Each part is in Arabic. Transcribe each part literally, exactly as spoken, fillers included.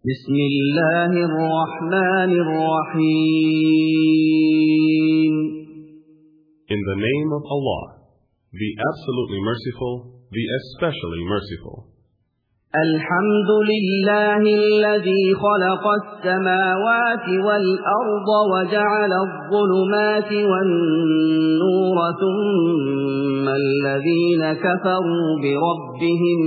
بسم الله الرحمن الرحيم. In the name of Allah, the absolutely merciful, the especially merciful. الحمد لله الذي خلق السماوات والأرض وجعل الظلمات والنور ثم الذين كفروا بربهم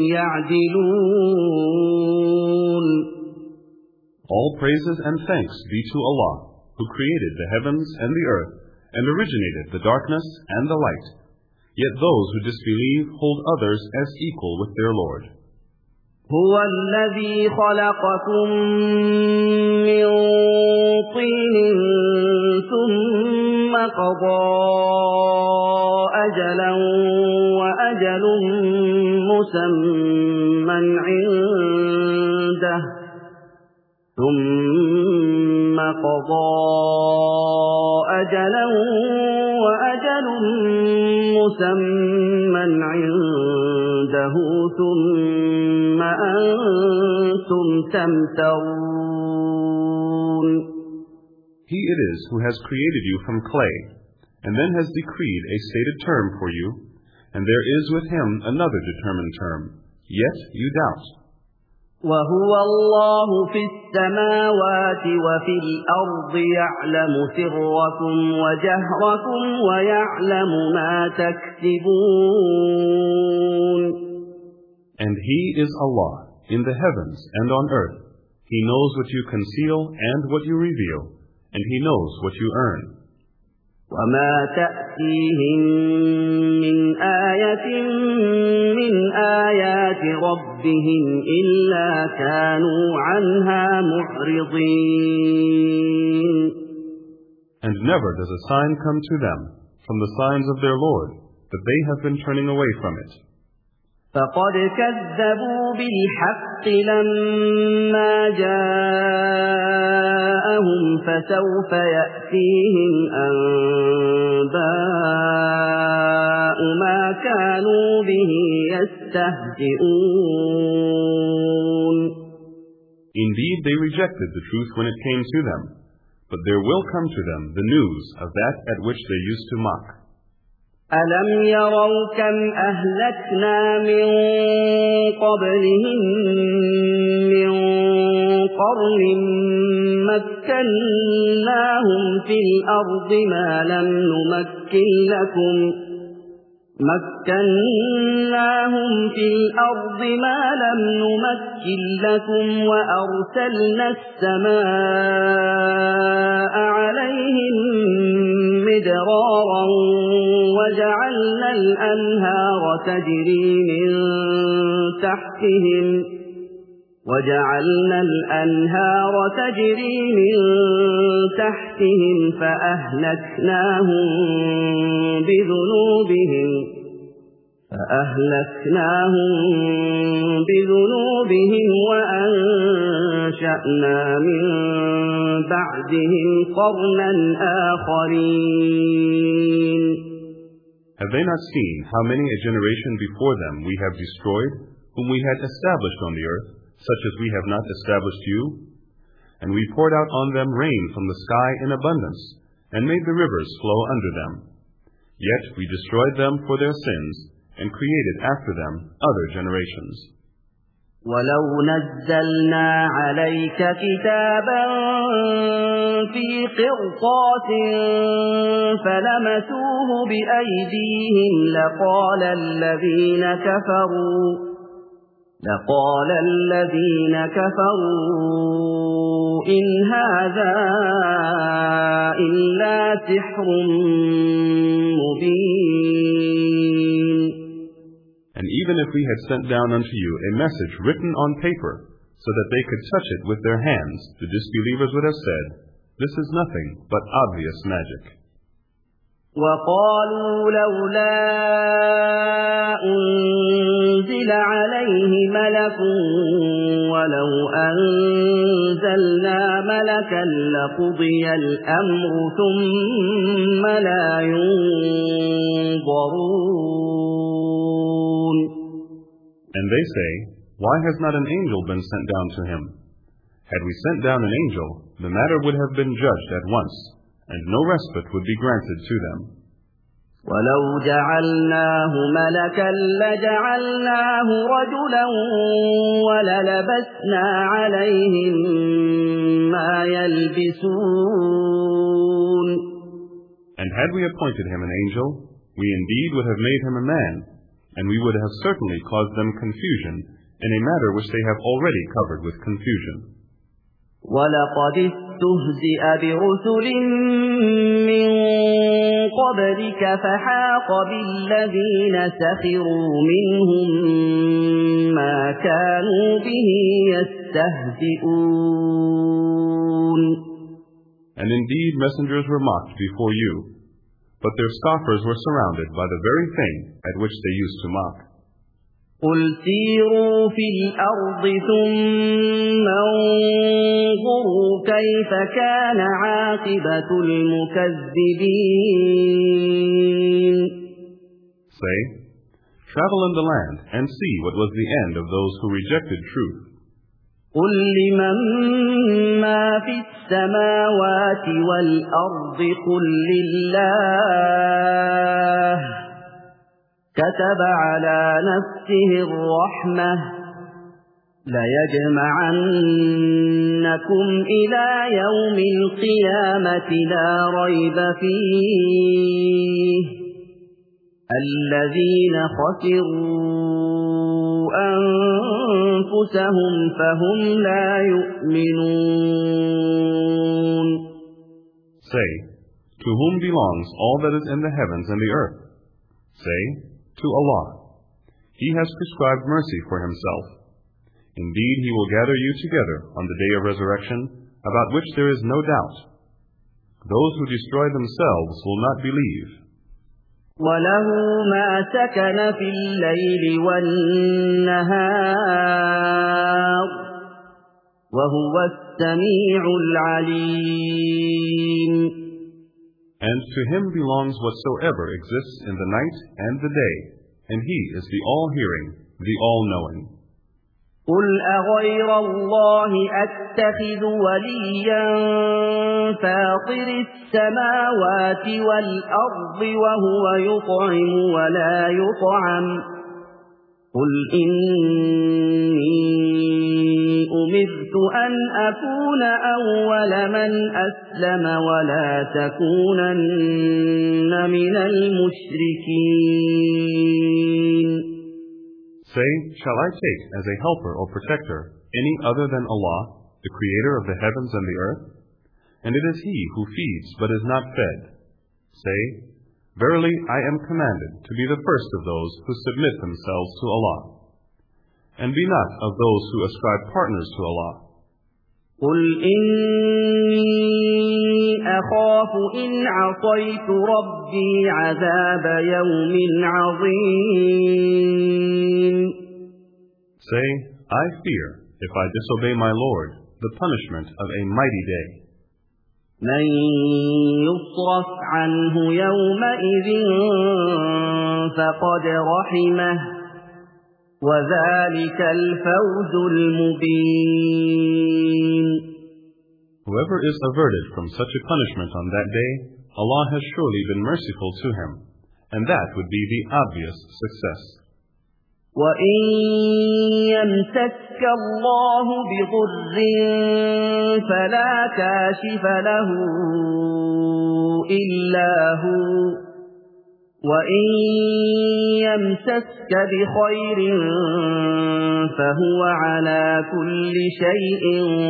يعدلون. All praises and thanks be to Allah, who created the heavens and the earth, and originated the darkness and the light. Yet those who disbelieve hold others as equal with their Lord. هو الذي خلقكم من طين ثم قضى أجلا وأجل مسمى عنده ثم قضى أجلا وأجل مسمى عنده ثم أنتم تمترون. He it is who has created you from clay, and then has decreed a stated term for you, and there is with him another determined term, yet you doubt. وهو الله في السماوات وفي الأرض يعلم سركم وجهركم ويعلم ما تكسبون. And He is Allah in the heavens and on earth. He knows what you conceal and what you reveal, and He knows what you earn. وما تأتيهم من آية من آيات ربهم إلا كانوا عنها معرضين. And never does a sign come to them from the signs of their Lord, that they have been turning away from it. فقد كذبوا بالحق لما جاءهم فسوف يأتيهم أنباء ما كانوا به يستهزئون. Indeed, they rejected the truth when it came to them, but there will come to them the news of that at which they used to mock. ألم يروا كم أهلكنا من قبلهم من قرن مكناهم في الأرض ما لم نمكن لكم مكناهم في الأرض ما لم نمكن لكم وأرسلنا السماء عليهم مدرارا وجعلنا الأنهار تجري من تحتهم وجعلنا الأنهار تجري من تحتهم فأهلكناهم بذنوبهم فأهلكناهم بذنوبهم وأنشأنا من بعدهم قرنا آخرين. Have they not seen how many a generation before them we have destroyed, whom we had established on the earth, such as we have not established you? And we poured out on them rain from the sky in abundance, and made the rivers flow under them. Yet we destroyed them for their sins, and created after them other generations. وَلَوْ نَزَّلْنَا عَلَيْكَ كِتَابًا فِي قِرْطَاسٍ فَلَمَسُوهُ بِأَيْدِيهِمْ لَقَالَ الَّذِينَ كَفَرُوا لَقَالَ الَّذِينَ كَفَرُوا إِنْ هَذَا إِلَّا سِحْرٌ مُبِينٌ. And even if we had sent down unto you a message written on paper, so that they could touch it with their hands, the disbelievers would have said, this is nothing but obvious magic. وَقَالُوا لَوْلَا أُنزِلَ عَلَيْهِ مَلَكٌ وَلَوْ أَنزَلْنَا مَلَكًا لَقُضِيَ الْأَمْرُ ثُمَّ لَا يُنظَرُونَ. And they say, why has not an angel been sent down to him? Had we sent down an angel, the matter would have been judged at once, and no respite would be granted to them. وَلَوْ جَعَلْنَاهُ مَلَكًا لَجَعَلْنَاهُ رَجُلًا وَلَلَبَسْنَا عَلَيْهِمْ مَا يَلْبِسُونَ. And had we appointed him an angel, we indeed would have made him a man, and we would have certainly caused them confusion in a matter which they have already covered with confusion. وَلَقَدِ اسْتُهْزِئَ بِرُسُلٍ مِّن قَبْلِكَ فَحَاقَ بِالَّذِينَ سَخِرُوا مِنْهُم مَّا كَانُوا بِهِ يَسْتَهْزِئُونَ. And indeed messengers were mocked before you, but their scoffers were surrounded by the very thing at which they used to mock. قُلْ سِيرُوا فِي الْأَرْضِ ثُمَّ انظُرُوا كَيْفَ كَانَ عَاقِبَةُ الْمُكَذِّبِينَ. Say, travel in the land and see what was the end of those who rejected truth. قُلْ لِمَن مَّا فِي السَّمَاوَاتِ وَالْأَرْضِ قُل لِّلَّهِ كَتَبَ عَلَى نَفْسِهِ الرَّحْمَةَ لَيَجْمَعَنَّكُمْ إِلَى يَوْمِ الْقِيَامَةِ لَا رَيْبَ فِيهِ الَّذِينَ خَسِرُوا أَنفُسَهُمْ فَهُمْ لَا يُؤْمِنُونَ. Say, to whom belongs all that is in the heavens and the earth? Say, to Allah. He has prescribed mercy for himself. Indeed, he will gather you together on the day of resurrection, about which there is no doubt. Those who destroy themselves will not believe. وَلَهُ مَا سَكَنَ فِي اللَّيْلِ وَالنَّهَارِ وَهُوَ السَّمِيعُ الْعَلِيمُ. And to him belongs whatsoever exists in the night and the day, and he is the all-hearing, the all-knowing. قُلْ أَغَيْرَ اللَّهِ أَتَّخِذُ وَلِيًّا فَاطِرِ السَّمَاوَاتِ وَالْأَرْضِ وَهُوَ يُطْعِمُ وَلَا يُطْعَمُ قُلْ إِنِّي أُمِرْتُ أَنْ أَكُونَ أَوَّلَ مَنْ أَسْلَمَ وَلَا تَكُونَنَّ مِنَ الْمُشْرِكِينَ. Say, shall I take as a helper or protector any other than Allah, the creator of the heavens and the earth? And it is he who feeds but is not fed. Say, verily I am commanded to be the first of those who submit themselves to Allah. And be not of those who ascribe partners to Allah. قُلْ إِنِّي أَخَافُ إِنْ عَصَيْتُ رَبِّي عَذَابَ يَوْمٍ عَظِيمٍ. Say, I fear, if I disobey my Lord, the punishment of a mighty day. مَنْ يُصْرَفْ عَنْهُ يَوْمَئِذٍ فَقَدْ رَحِمَهُ وَذَلِكَ الْفَوْزُ الْمُبِينُ. Whoever is averted from such a punishment on that day, Allah has surely been merciful to him, and that would be the obvious success. وَإِنْ يَمْسَسْكَ اللَّهُ بِضُرٍّ فَلَا كَاشِفَ لَهُ إِلَّا هُوَ وَإِنْ يَمْسَسْكَ بِخَيْرٍ فَهُوَ عَلَى كُلِّ شَيْءٍ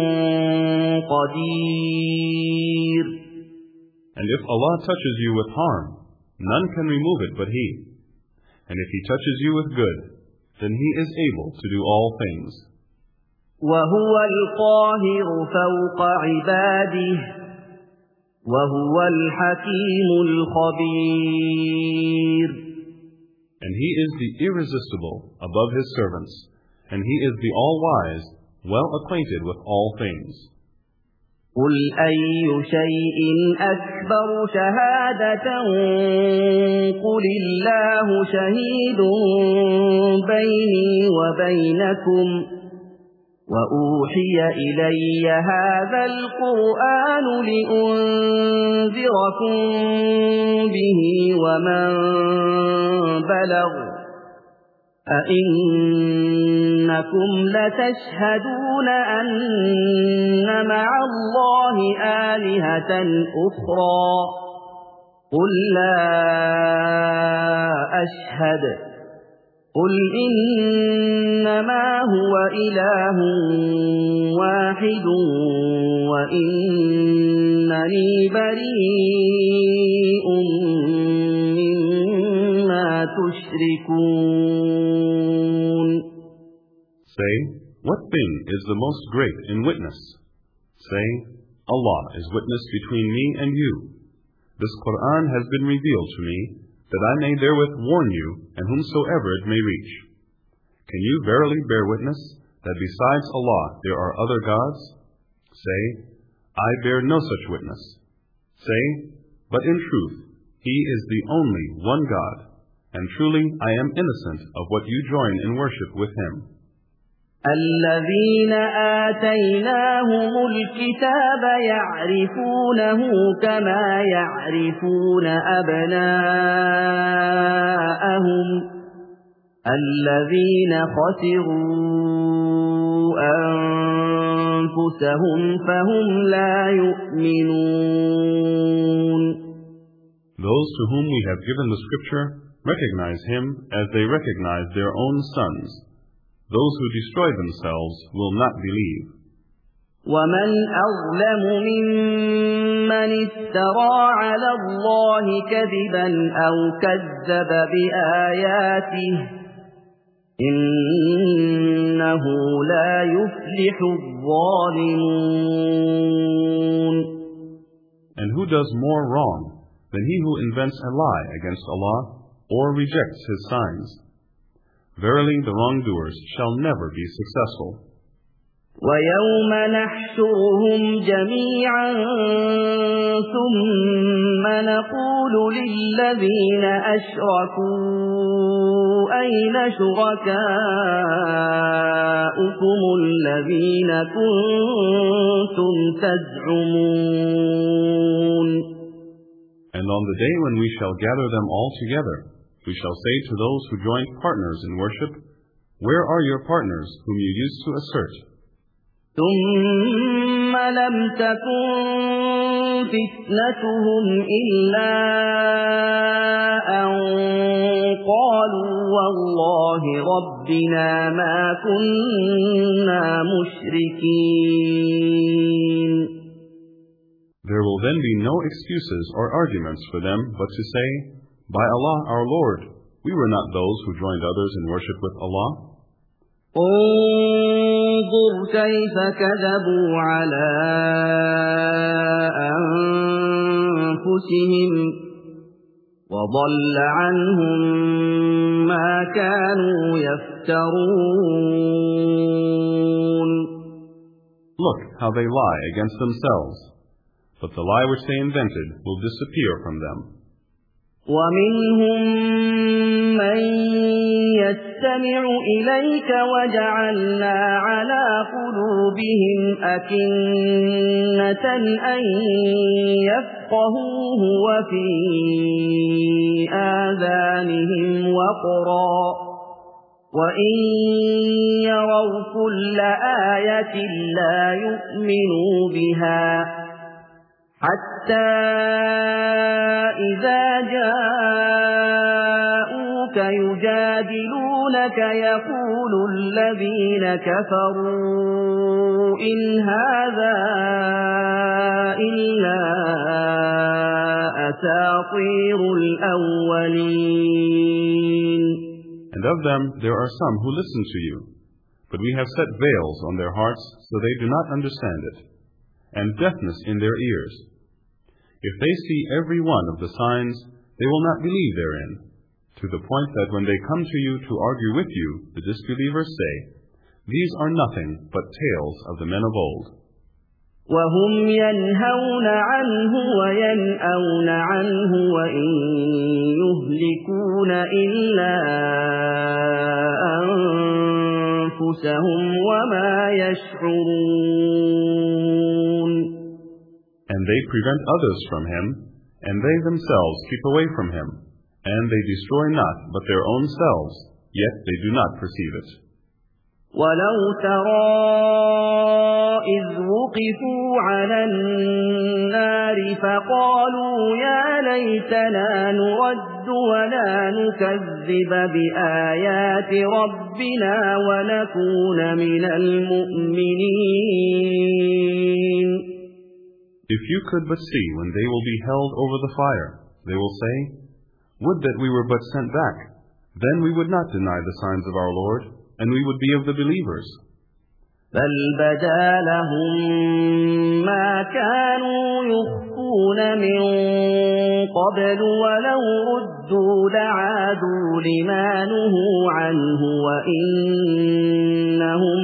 قَدِيرٌ. And if Allah touches you with harm, none can remove it but He. And if He touches you with good, then He is able to do all things. وَهُوَ الْقَاهِرُ فَوْقَ عِبَادِهِ وَهُوَ الْحَكِيمُ الْخَبِيرُ. And He is the irresistible above His servants, and He is the all-wise, well acquainted with all things. قُلْ أَيُّ شَيْءٍ أَكْبَرُ شَهَادَةً قُلِ اللَّهُ شَهِيدٌ بَيْنِي وَبَيْنَكُمْ وأوحي إلي هذا القرآن لأنذركم به ومن بلغ أئنكم لتشهدون أن مع الله آلهة أخرى قل لا أشهد قل إنما هو إله واحد وإنني بريء مما تشركون. Say, what thing is the most great in witness? Say, Allah is witness between me and you. This Quran has been revealed to me, that I may therewith warn you, and whomsoever it may reach. Can you verily bear witness that besides Allah there are other gods? Say, I bear no such witness. Say, but in truth, He is the only one God, and truly I am innocent of what you join in worship with Him. الذين آتيناهم الكتاب يعرفونه كما يعرفون أبناءهم الذين خسروا أنفسهم فهم لا يؤمنون. Those to whom we have given the scripture recognize Him as they recognize their own sons. Those who destroy themselves will not believe. وَمَنْ أَظْلَمُ مِمَّنِ افْتَرَى عَلَى اللَّهِ كَذِبًا أَوْ كَذَّبَ بِآيَاتِهِ إِنَّهُ لَا يُفْلِحُ الظَّالِمُونَ. And who does more wrong than he who invents a lie against Allah or rejects His signs? Verily, the wrongdoers shall never be successful. وَيَوْمَ نَحْشُرُهُمْ جَمِيعًا ثُمَّ نَقُولُ لِلَّذِينَ أَشْرَكُوا أَيْنَ شُرَكَاؤُكُمُ الَّذِينَ كُنتُمْ تَزْعُمُونَ. And on the day when we shall gather them all together, we shall say to those who joined partners in worship, where are your partners whom you used to assert? ثُمَّ لَمْ تَكُنْ فِتْنَتُهُمْ إِلَّا أَنْ قَالُوا وَاللَّهِ رَبِّنَا مَا كُنَّا مُشْرِكِينَ. There will then be no excuses or arguments for them but to say, by Allah our Lord, we were not those who joined others in worship with Allah. انظر كيف كذبوا على أنفسهم وضل عنهم ما كانوا يفترون. Look how they lie against themselves, but the lie which they invented will disappear from them. وَمِنْهُمْ مَنْ يَسْتَمِعُ إِلَيْكَ وَجَعَلْنَا عَلَى قُلُوبِهِمْ أَكِنَّةً أَنْ يَفْقَهُوهُ وَفِي آذَانِهِمْ وَقْرًا وَإِنْ يَرَوْا كُلَّ آيَةٍ لَا يُؤْمِنُوا بِهَا حتى إذا جاءوك يجادلونك يقول الذين كفروا إن هذا إلا أساطير الأولين. And of them there are some who listen to you, but we have set veils on their hearts so they do not understand it, and deafness in their ears. If they see every one of the signs, they will not believe therein, to the point that when they come to you to argue with you, the disbelievers say, these are nothing but tales of the men of old. وَهُمْ يَنْهَوْنَ عَنْهُ وَيَنْأَوْنَ عَنْهُ وَإِنْ يُهْلِكُونَ إِلَّا أنفسهم وما يشعرون. And they prevent others from him, and they themselves keep away from him, and they destroy not but their own selves, yet they do not perceive it. وَلَوْ تَرَىٰ إِذْ وُقِفُوا عَلَى النَّارِ فَقَالُوا يَا لَيْتَنَا نُرَدُّ وَلَا نُكَذِّبَ بِآيَاتِ رَبِّنَا وَنَكُونَ مِنَ الْمُؤْمِنِينَ. If you could but see when they will be held over the fire, they will say, "Would that we were but sent back, then we would not deny the signs of our Lord, and we would be of the believers." بَلْ بَدَا لَهُم مَّا كَانُوا يُخْفُونَ مِن قَبْلُ وَلَوْ رُدُّوا لَعَادُوا لِمَا نُهُوا عَنْهُ وَإِنَّهُمْ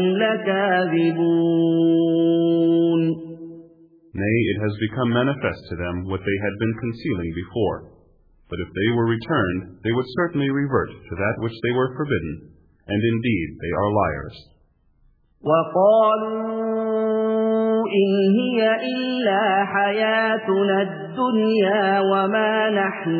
لَكَاذِبُونَ. Nay, it has become manifest to them what they had been concealing before. But if they were returned, they would certainly revert to that which they were forbidden, and indeed they are liars. وَقَالُوا إِنْ هِيَ إِلَّا حَيَاتُنَا الدُّنْيَا وَمَا نَحْنُ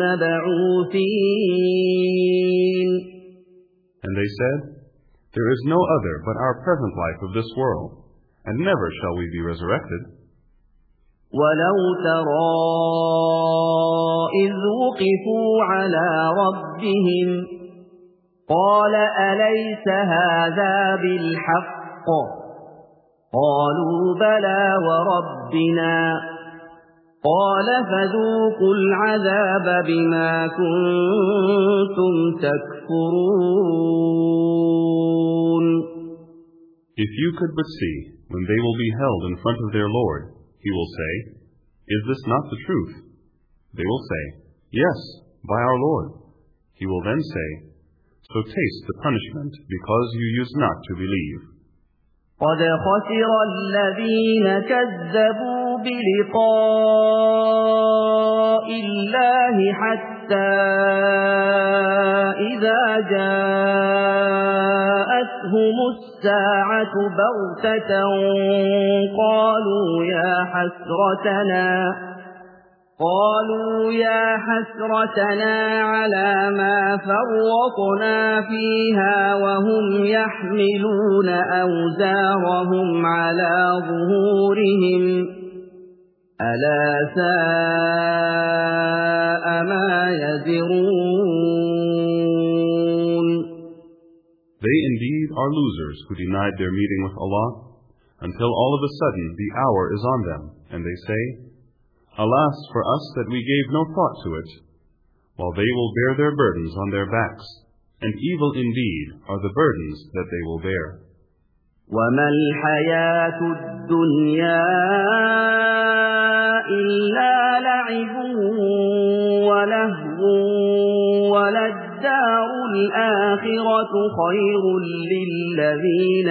بِمَبْعُوثِينَ. And they said, "There is no other but our present life of this world, and never shall we be resurrected." وَلَوْ تَرَىٰ إِذْ وُقِفُوا عَلَىٰ رَبِّهِمْ قَالَ أَلَيْسَ هَٰذَا بِالْحَقِّ قَالُوا بَلَىٰ وَرَبِّنَا قَالَ فَذُوقُوا الْعَذَابَ بِمَا كُنتُمْ تَكْفُرُونَ. If you could but see when they will be held in front of their Lord, he will say, "Is this not the truth?" They will say, "Yes, by our Lord." He will then say, "So taste the punishment because you used not to believe." قَدْ خَسِرَ الَّذِينَ كَذَّبُوا بِلِقَاءِ اللَّهِ حَتَّى إِذَا جَاءَتْهُمُ السَّاعَةُ بَغْتَةً قَالُوا يَا حَسْرَتَنَا قالوا يا حسرتنا على ما فرطنا فيها وهم يحملون أوزارهم على ظهورهم ألا ساء ما يزرون. They indeed are losers who denied their meeting with Allah, until all of a sudden the hour is on them, and they say, "Alas for us that we gave no thought to it," while they will bear their burdens on their backs, and evil indeed are the burdens that they will bear. وَمَا الْحَيَاةُ الدُّنْيَا إِلَّا لَعِبٌ وَلَهْوٌ وَلَلدَّارُ الْآخِرَةُ خَيْرٌ لِّلَّذِينَ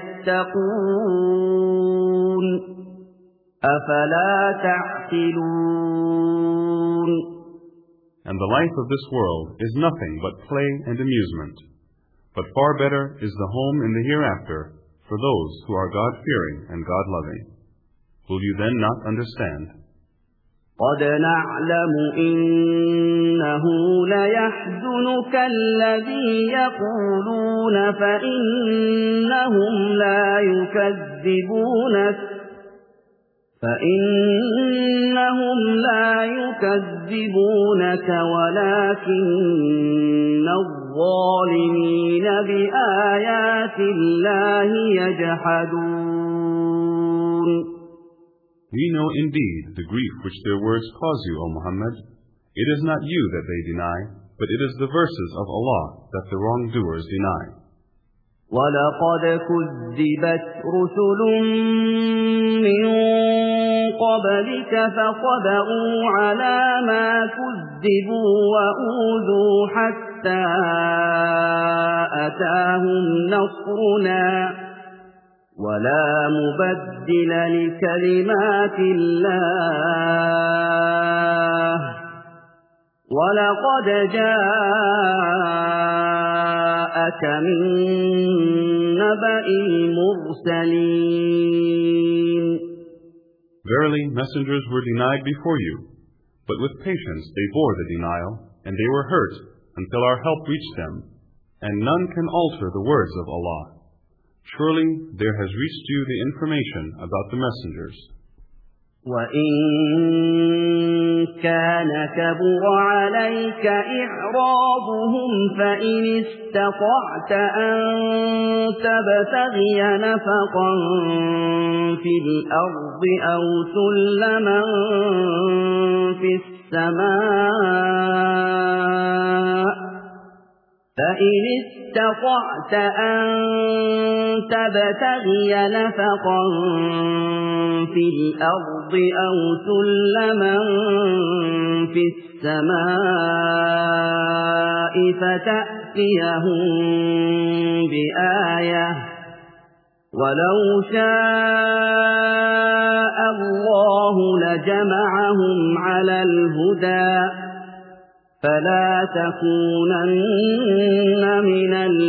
يَتَّقُونَ أَفَلَا تَعْقِلُونَ. And the life of this world is nothing but play and amusement, but far better is the home in the hereafter for those who are God-fearing and God-loving. Will you then not understand? قَدْ نَعْلَمُ إِنَّهُ لَيَحْزُنُكَ الَّذِي يَقُولُونَ فَإِنَّهُمْ لَا يُكَذِّبُونَكَ فَإِنَّهُمْ لَا يُكَذِّبُونَكَ وَلَكِنَّ الظَّالِمِينَ بِآيَاتِ اللَّهِ يَجْحَدُونَ. We know indeed the grief which their words cause you, O Muhammad. It is not you that they deny, but it is the verses of Allah that the wrongdoers deny. وَلَقَدْ كُذِّبَتْ رُسُلٌ مِّن قَبْلِكَ فَصَبَرُوا عَلَىٰ مَا كُذِّبُوا وَأُوذُوا حَتَّىٰ أَتَاهُمْ نَصْرُنَا وَلَا مُبَدِّلَ لِكَلِمَاتِ اللَّهِ وَلَقَدْ جَاءَكَ مِن نَّبَإِ الْمُرْسَلِينَ. Verily, messengers were denied before you, but with patience they bore the denial, and they were hurt until our help reached them, and none can alter the words of Allah. Surely there has reached you the information about the messengers. وَإِن كَانَ كَبُرَ عَلَيْكَ إِعْرَاضُهُمْ فَإِنِ اسْتَطَعْتَ أَن تَبْتَغِيَ نَفَقًا فِي الْأَرْضِ أَوْ سُلَّمًا فِي السَّمَاءِ فَإِنِ اسْتَطَعْتَ أَن تَبْتَغِيَ نَفَقًا فِي الْأَرْضِ أَوْ سُلَّمًا فِي السَّمَاءِ فَتَأْتِيَهُم بِآيَةٍ وَلَوْ شَاءَ اللَّهُ لَجَمَعَهُمْ عَلَى الْهُدَى فَلَا تَكُونَنَّ مِنَ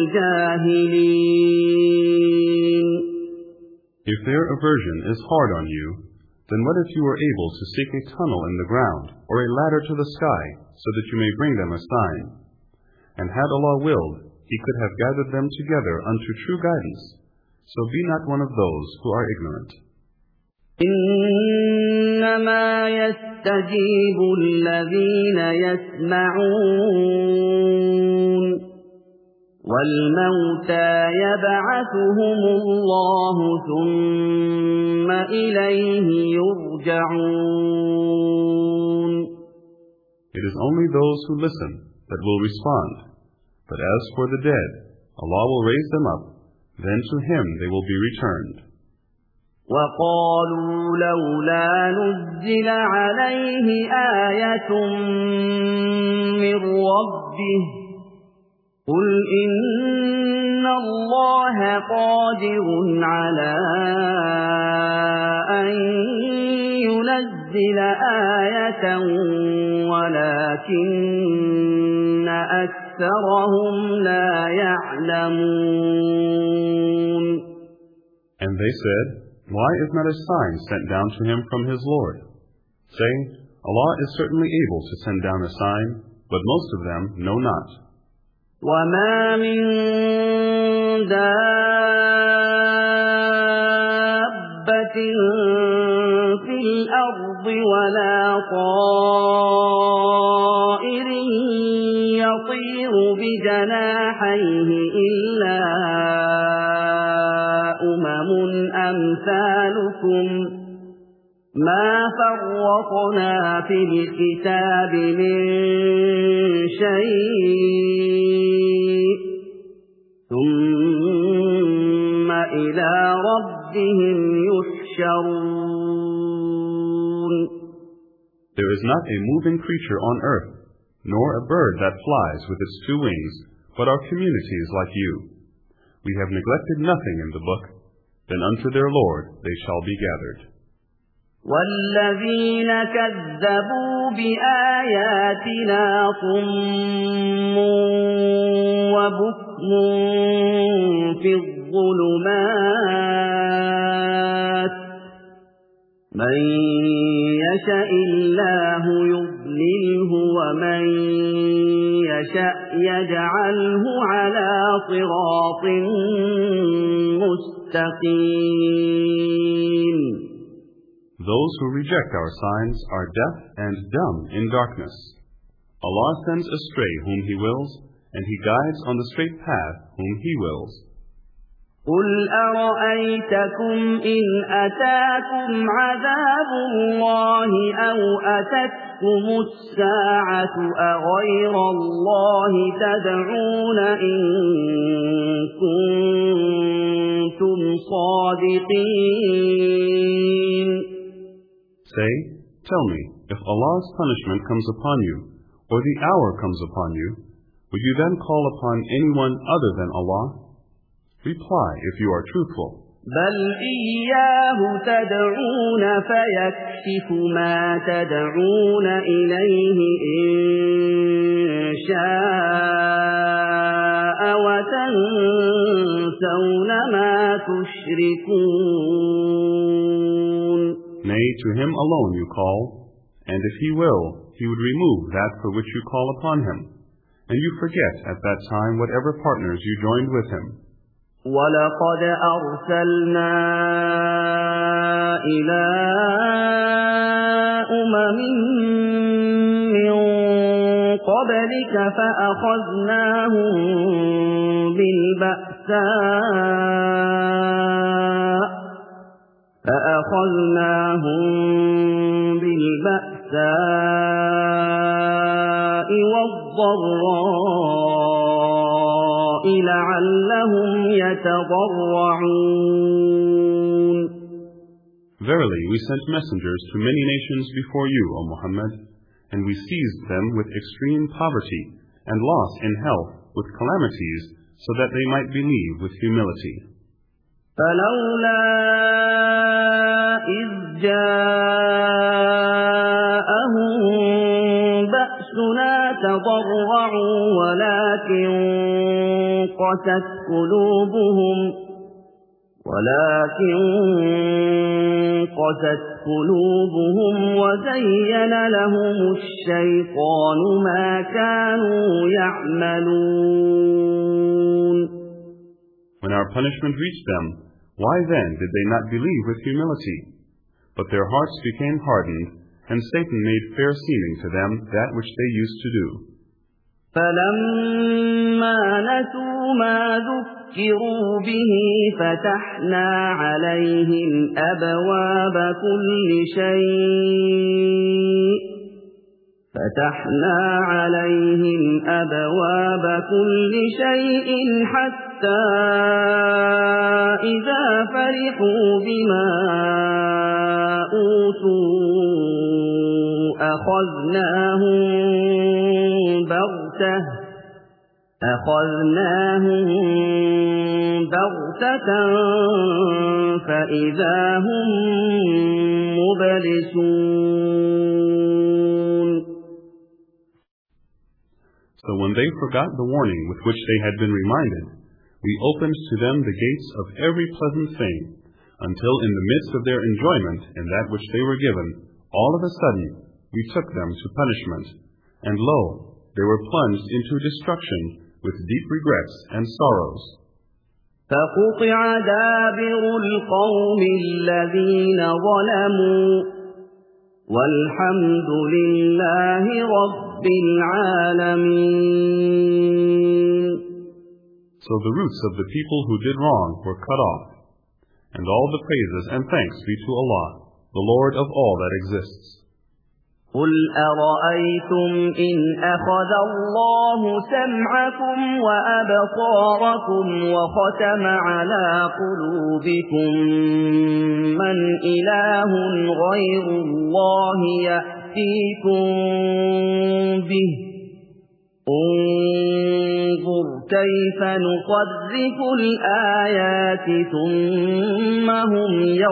الْجَاهِلِينَ. If their aversion is hard on you, then what if you were able to seek a tunnel in the ground or a ladder to the sky so that you may bring them a sign? And had Allah willed, He could have gathered them together unto true guidance. So be not one of those who are ignorant. إنما يستجيب الذين يسمعون والموتى يبعثهم الله ثم إليه يرجعون. It is only those who listen that will respond, but as for the dead, Allah will raise them up, then to Him they will be returned. وَقَالُوا لَوْلَا نُزِّلَ عَلَيْهِ آيَةٌ مِّن رَّبِّهِ قُلْ إِنَّ اللَّهَ قَادِرٌ عَلَىٰ أَن يُنَزِّلَ آيَةً وَلَٰكِنَّ أَكْثَرَهُمْ لَا يَعْلَمُونَ. And they said, why is not a sign sent down to him from his Lord? Say, Allah is certainly able to send down a sign, but most of them know not. وَمَا مِن دَابَّةٍ فِي الْأَرْضِ وَلَا طَائِرٍ يَطِيرُ بِجَنَاحَيْهِ إِلَّا أُمَمٌ أَمْثَالُكُمْ مَا فَرَّطْنَا فِي الْكِتَابِ مِن شَيْءٍ ثُمَّ إِلَى رَبِّهِمْ يُحْشَرُونَ. There is not a moving creature on earth, nor a bird that flies with its two wings, but are communities like you. We have neglected nothing in the book, then unto their Lord they shall be gathered. وَالَّذِينَ كَذَّبُوا بِآيَاتِنَا صُمٌّ وَبُكْمٌ فِي الظُّلُمَاتِ مَن يَشَإِ اللَّهُ يُضْلِلْهُ وَمَن يَشَأْ يَجْعَلْهُ عَلَى صِرَاطٍ مُسْتَقِيمٍ. Those who reject our signs are deaf and dumb in darkness. Allah sends astray whom He wills, and He guides on the straight path whom He wills. قُلْ أَرَأَيْتَكُمْ إِنْ أَتَاكُمْ عَذَابُ اللَّهِ أَوْ أَتَتْكُمُ السَّاعَةُ أَغَيْرَ اللَّهِ تَدْعُونَ إِن كُنتُمْ صَادِقِينَ. Say, tell me, if Allah's punishment comes upon you, or the hour comes upon you, would you then call upon anyone other than Allah? Reply if you are truthful. بل إياه تدعون فيكشف ما تدعون إليه إن شاء وتنسون ما تشركون. Nay, to him alone you call, and if he will, he would remove that for which you call upon him, and you forget at that time whatever partners you joined with him. وَلَقَدْ أَرْسَلْنَا إِلَىٰ أُمَمٍ مِّن قَبْلِكَ فَأَخَذْنَاهُم بِالْبَأْسَاءِ فَأَخَذْنَاهُم بِالْبَأْسَاءِ وَالضَّرَّاءِ لَعَلَّهُمْ يَتَضَرَّعُونَ. Verily, we sent messengers to many nations before you, O Muhammad, and we seized them with extreme poverty and loss in health, with calamities, so that they might believe with humility. فَلَوْلَا إِذْ جَاءَهُم بَأْسُنَا تَضَرَّعُوا وَلَكِن قَسَتْ قُلُوبُهُمْ ولكن قست قلوبهم وزين لهم الشيطان ما كانوا يعملون. When our punishment reached them, why then did they not believe with humility? But their hearts became hardened, and Satan made fair seeming to them that which they used to do. فَلَمَّا نَسُوا مَا ذُكِّرُوا بِهِ فَتَحْنَا عَلَيْهِمْ أَبْوَابَ كُلِّ شَيْءٍ فَتَحْنَا عَلَيْهِمْ أَبْوَابَ كُلِّ شَيْءٍ حَتَّى إِذَا فَرِحُوا بِمَا أُوتُوا أَخَذْنَاهُمْ بغتة أخذناهم بغتة فإذا هم مبلسون. So when they forgot the warning with which they had been reminded, we opened to them the gates of every pleasant thing, until in the midst of their enjoyment in that which they were given, all of a sudden we took them to punishment, and lo, they were plunged into destruction with deep regrets and sorrows. فَقُطِعَ دَابِرُ الْقَوْمِ الَّذِينَ ظَلَمُوا وَالْحَمْدُ لِلَّهِ رَبِّ الْعَالَمِينَ. So the roots of the people who did wrong were cut off, and all the praises and thanks be to Allah, the Lord of all that exists. قُلْ أَرَأَيْتُمْ إِنْ أَخَذَ اللَّهُ سَمْعَكُمْ وَأَبْصَارَكُمْ وَخَتَمَ عَلَى قُلُوبِكُمْ مَنْ إِلَٰهٌ غَيْرُ اللَّهِ يَأْتِيكُمْ بِهِ انظُرْ كَيْفَ نُصَرِّفُ الْآيَاتِ ثُمَّ هُمْ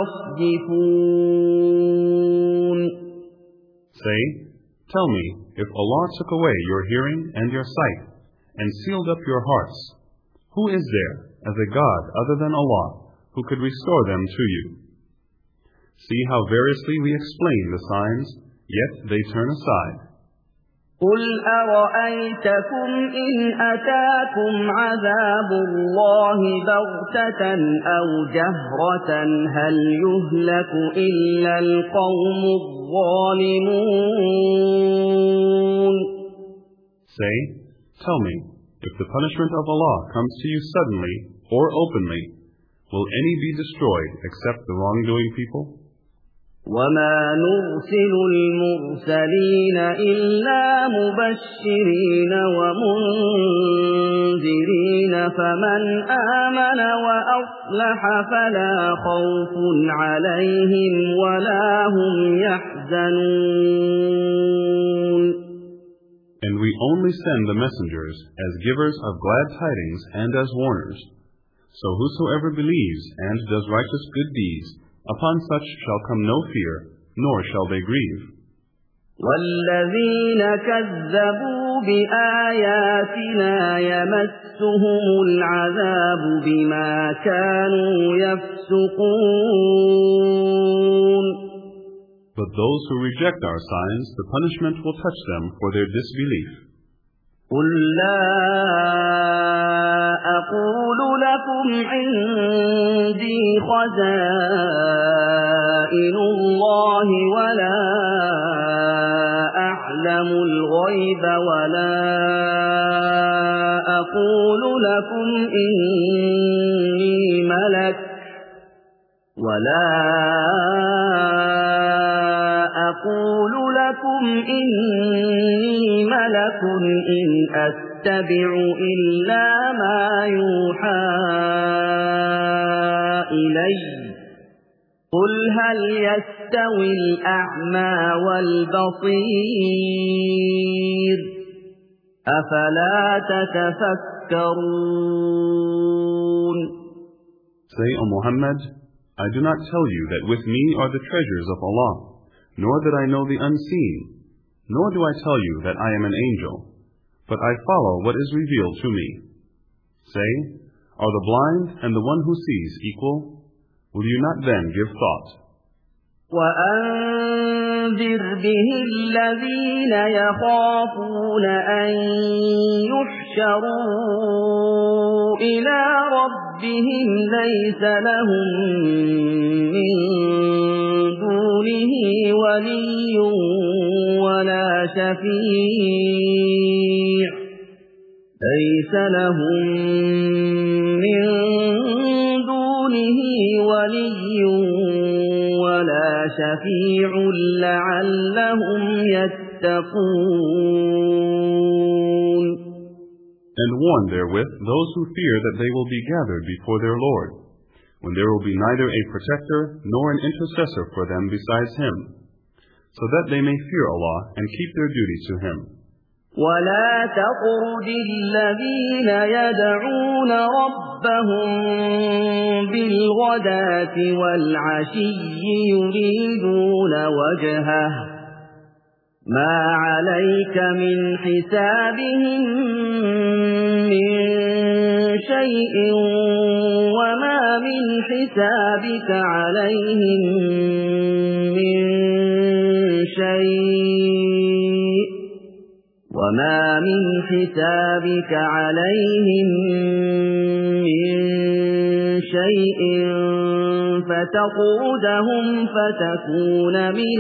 يَصْدِفُونَ. Say, tell me, if Allah took away your hearing and your sight, and sealed up your hearts, who is there as a God other than Allah, who could restore them to you? See how variously we explain the signs, yet they turn aside. قُلْ أَرَأَيْتَكُمْ إِنْ أَتَاكُمْ عَذَابُ اللَّهِ بَغْتَةً أَوْ جَهْرَةً هَلْ يُهْلَكُ إِلَّا الْقَوْمُ الظَّالِمُونَ. Say, tell me, if the punishment of Allah comes to you suddenly or openly, will any be destroyed except the wrongdoing people? وَمَا نُرْسِلُ الْمُرْسَلِينَ إِلَّا مُبَشِّرِينَ وَمُنذِرِينَ فَمَنْ آمَنَ وَأَصْلَحَ فَلَا خَوْفٌ عَلَيْهِمْ وَلَا هُمْ يَحْزَنُونَ. And we only send the messengers as givers of glad tidings and as warners. So whosoever believes and does righteous good deeds, upon such shall come no fear, nor shall they grieve. وَالَّذِينَ كَذَّبُوا بِآيَاتِنَا يَمَسُّهُمُ الْعَذَابُ بِمَا كَانُوا يَفْسُقُونَ. But those who reject our signs, the punishment will touch them for their disbelief. قُل لَّا أَقُولُ لَكُمْ عِندِي خَزَائِنُ اللَّهِ وَلَا أَعْلَمُ الْغَيْبَ وَلَا أَقُولُ لَكُمْ إِنِّي مَلَكٌ وَلَا أَقُولُ لَكُمْ إِنِّي مَلَكٌ إِنْ أَتَّبِعُ إِلَّا مَا يُوحَى إِلَيَّ قُلْ هَلْ يَسْتَوِي الْأَعْمَى وَالْبَصِيرُ أَفَلَا تَتَفَكَّرُونَ. Say, O Muhammad, I do not tell you that with me are the treasures of Allah, nor that I know the unseen, nor do I tell you that I am an angel, but I follow what is revealed to me. Say, are the blind and the one who sees equal? Will you not then give thought? وَأَنذِرْ بِهِ الَّذِينَ يَخَافُونَ أَن يُحْشَرُوا إِلَى رَبِّهِمْ لَيْسَ لَهُم مِّن دُونِهِ وَلِيٌّ وَلَا شَفِيعٌ لَيْسَ لَهُم مِّن دُونِهِ وَلِيٌّ وَلَا شَفِيعٌ لَعَلَّهُمْ يَتَّقُونَ. And warn therewith those who fear that they will be gathered before their Lord, when there will be neither a protector nor an intercessor for them besides Him, so that they may fear Allah and keep their duty to Him. وَلَا تَطْرُدِ الَّذِينَ يَدْعُونَ رَبَّهُم بِالْغَدَاةِ وَالْعَشِيِّ يُرِيدُونَ وَجْهَهُ مَا عَلَيْكَ مِنْ حِسَابِهِم مِّن شَيْءٍ وَمَا مِنْ حِسَابِكَ عَلَيْهِم مِّن شَيْءٍ وَمَا مِنْ حِسَابِكَ عَلَيْهِم مِّن شَيْءٍ فَتَطْرُدَهُمْ فَتَكُونَ مِنَ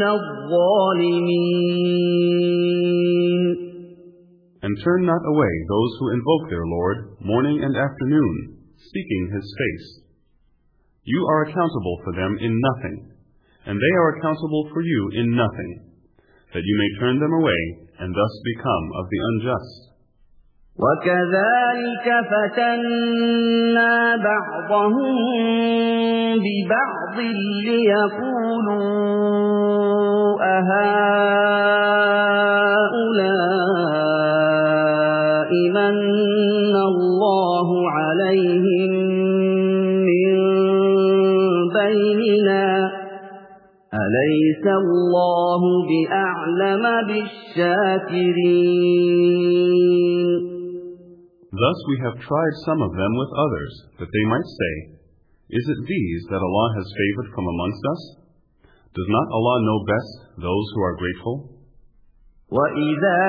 الظَّالِمِينَ. And turn not away those who invoke their Lord morning and afternoon, seeking His face. You are accountable for them in nothing, and they are accountable for you in nothing, that you may turn them away and thus become of the unjust. وَكَذَلِكَ فَتَنَّا بَعْضَهُم بِبَعْضٍ لِيَقُولُوا أَهَٰؤُلَاءِ مَنَّ اللَّهُ عَلَيْهِم مِّن بَيْنِنَا أَلَيْسَ اللَّهُ بِأَعْلَمَ بِالشَّاكِرِينَ. Thus we have tried some of them with others, that they might say, is it these that Allah has favored from amongst us? Does not Allah know best those who are grateful? وَإِذَا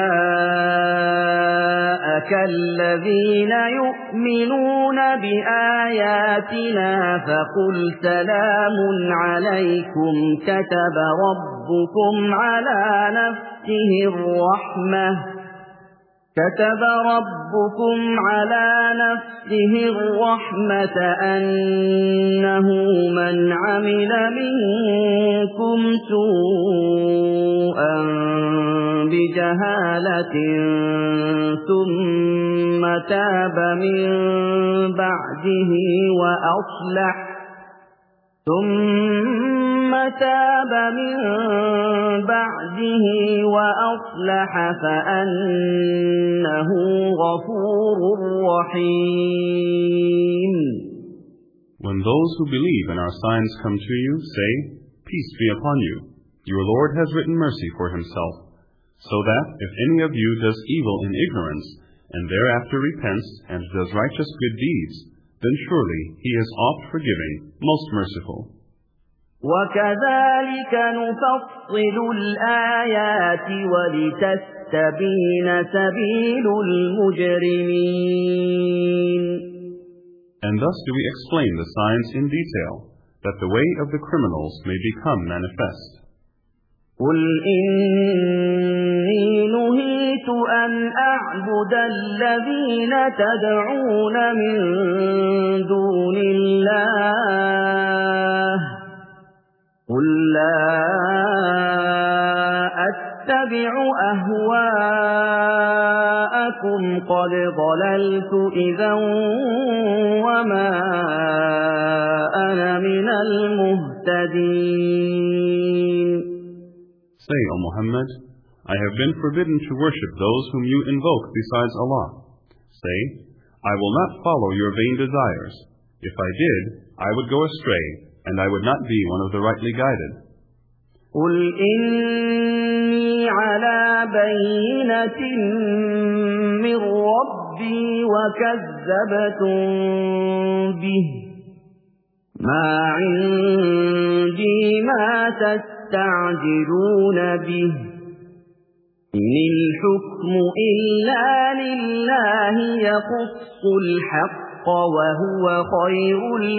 جَاءَكَ الَّذِينَ يُؤْمِنُونَ بِآيَاتِنَا فَقُلْ سَلَامٌ عَلَيْكُمْ كَتَبَ رَبُّكُمْ عَلَى نَفْسِهِ الرَّحْمَةَ كتب ربكم على نفسه الرحمة أنه من عمل منكم سوءا بجهالة ثم تاب من بعده وأصلح ثم تاب من بعده وأصلح فأنه غفور رحيم. When those who believe in our signs come to you, say, Peace be upon you. Your Lord has written mercy for himself, so that if any of you does evil in ignorance, and thereafter repents and does righteous good deeds, then surely he is oft forgiving, most merciful. وَكَذَلِكَ نُفَصِّلُ الْآيَاتِ وَلِتَسْتَبِينَ سَبِيلُ الْمُجْرِمِينَ. And thus do we explain the signs in detail, that the way of the criminals may become manifest. قُلْ إِنِّي نُهِيتُ أَنْ أَعْبُدَ الَّذِينَ تَدْعُونَ مِن دُونِ اللَّهِ قُل لَّا أَتَّبِعُ أَهْوَاءَكُمْ قَدْ ضَلَلْتُ إِذًا وَمَا أَنَا مِنَ الْمُهْتَدِينَ. Say, O Muhammad, I have been forbidden to worship those whom you invoke besides Allah. Say, I will not follow your vain desires. If I did, I would go astray, and I would not be one of the rightly guided. قُلْ إِنِّي عَلَى بَيِّنَةٍ مِّن رَّبِّي وَكَذَّبْتُم بِهِ مَا عِندِي مَا تَسْتَعْجِلُونَ بِهِ إِنِ الْحُكْمُ إِلَّا لِلَّهِ يَقُصُّ الْحَقَّ وَهُوَ خَيْرُ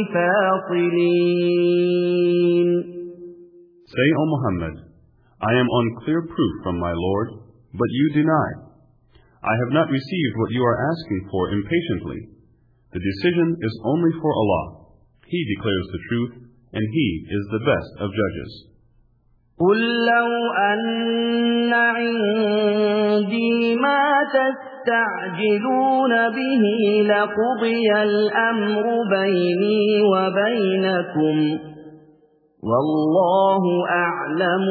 الْفَاصِلِينَ. Say, O Muhammad, I am on clear proof from my Lord, but you deny. I have not received what you are asking for impatiently. The decision is only for Allah. He declares the truth, and He is the best of judges. قُل لَّوْ أَنَّ عِندِي مَا تَسْتَعْجِلُونَ بِهِ لَقُضِيَ الْأَمْرُ بَيْنِي وَبَيْنَكُمْ وَاللَّهُ أَعْلَمُ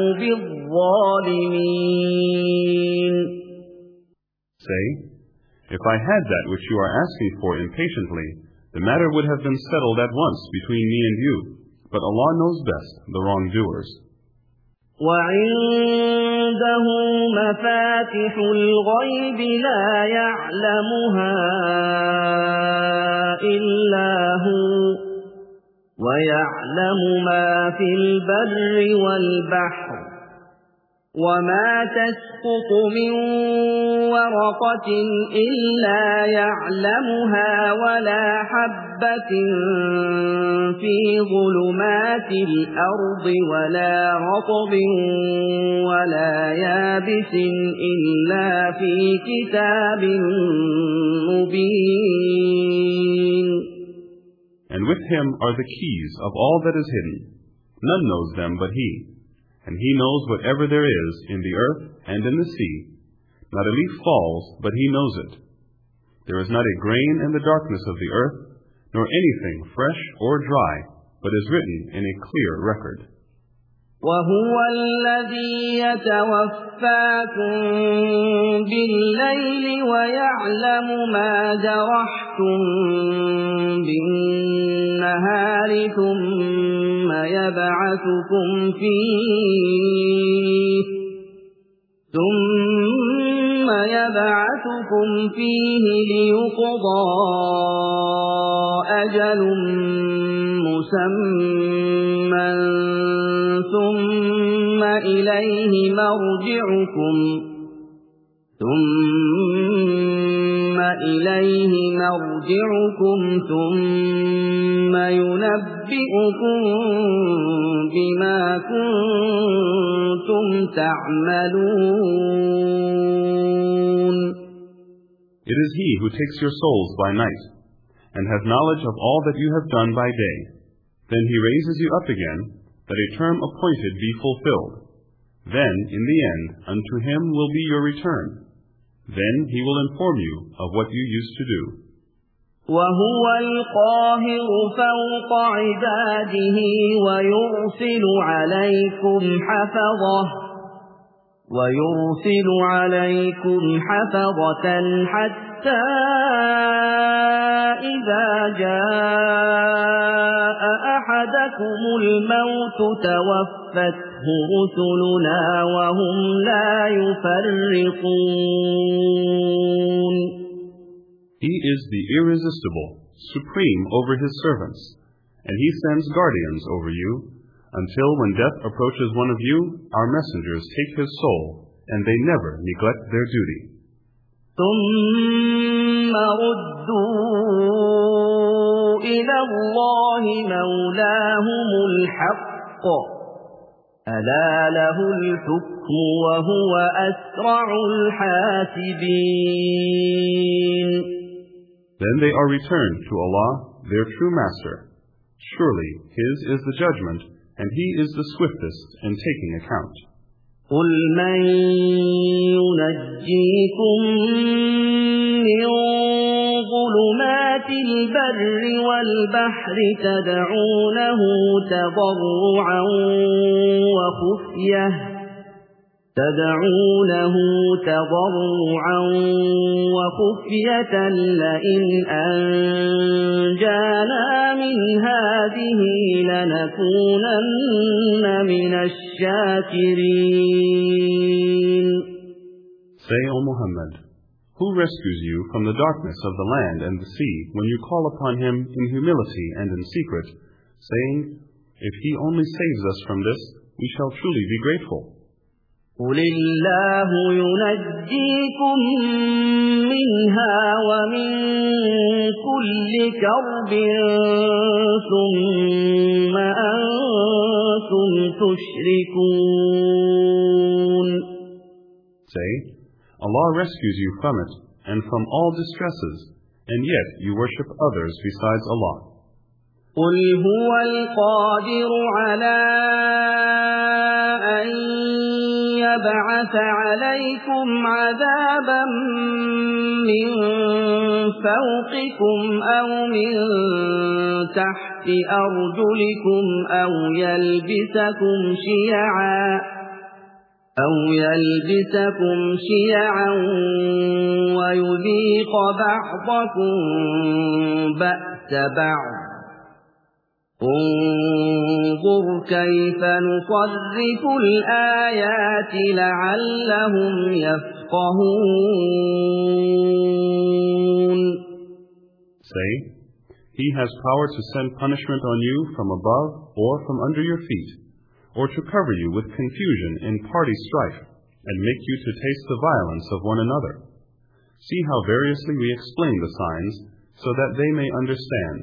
بِالظَّالِمِينَ. Say, if I had that which you are asking for impatiently, the matter would have been settled at once between me and you, but Allah knows best the wrongdoers. وَعِندَهُ مَفَاتِحُ الْغَيْبِ لَا يَعْلَمُهَا إِلَّا هُوَ وَيَعْلَمُ مَا فِي الْبَرِّ وَالْبَحْرِ وَمَا تَسْقُطُ مِنْ وَرَقَةٍ إِلَّا يَعْلَمُهَا وَلَا حَبَّةٍ فِي ظُلُمَاتِ الْأَرْضِ وَلَا رَطْبٍ وَلَا يَابِسٍ إِلَّا فِي كِتَابٍ مُبِينٍ. And with him are the keys of all that is hidden. None knows them but he. And he knows whatever there is in the earth and in the sea. Not a leaf falls, but he knows it. There is not a grain in the darkness of the earth, nor anything fresh or dry, but is written in a clear record. وَهُوَ الَّذِي يَتَوَفَّاكُم بِاللَّيْلِ وَيَعْلَمُ مَا جَرَحْتُم بِالنَّهَارِ ثُمَّ يَبْعَثُكُمْ فِيهِ ثُمَّ يَبْعَثُكُمْ فِيهِ لِيُقْضَى أَجَلٌ مُّسَمًّى ثُمَّ إِلَيْهِ مَرْجِعُكُمْ ثُمَّ إِلَيْهِ مَرْجِعُكُمْ ثُمَّ يُنَبِّئُكُم بِمَا كُنتُمْ تَعْمَلُونَ. It is He who takes your souls by night, and has knowledge of all that you have done by day. Then He raises you up again, that a term appointed be fulfilled. Then, in the end, unto Him will be your return. Then He will inform you of what you used to do. وهو القاهر فوق عباده ويرسل عليكم حفظة ويرسل عليكم حفظة حتى إذا جاء أحدكم الموت توفته رسلنا وهم لا يفرطون. He is the irresistible, supreme over his servants, and he sends guardians over you, until when death approaches one of you, our messengers take his soul, and they never neglect their duty. ثم ردوا إلى الله مولاهم الحق ألا له الحكم وهو أسرع الحاسبين. Then they are returned to Allah, their true master. Surely his is the judgment, and he is the swiftest in taking account. قل من ينجيكم من ظلمات البر والبحر تدعونه تضرعا وخفية تدعونه تضرعا وخفية لئن أنجانا من هذه لنكونن من الشاكرين. Say, O Muhammad, who rescues you from the darkness of the land and the sea when you call upon him in humility and in secret, saying, if he only saves us from this, we shall truly be grateful. قل الله ينجيكم منها ومن كل كرب ثم أنتم تشركون. Say, Allah rescues you from it and from all distresses, and yet you worship others besides Allah. قل هو القادر على أن يبعث عليكم عذابا من فوقكم أو من تحت أرجلكم أو يلبسكم شيعا أو يلبسكم شيعا ويذيق بعضكم بأس بعض. انظر كيف نصرف الآيات لعلهم يفقهون. Say, he has power to send punishment on you from above or from under your feet, or to cover you with confusion in party strife, and make you to taste the violence of one another. See how variously we explain the signs, so that they may understand.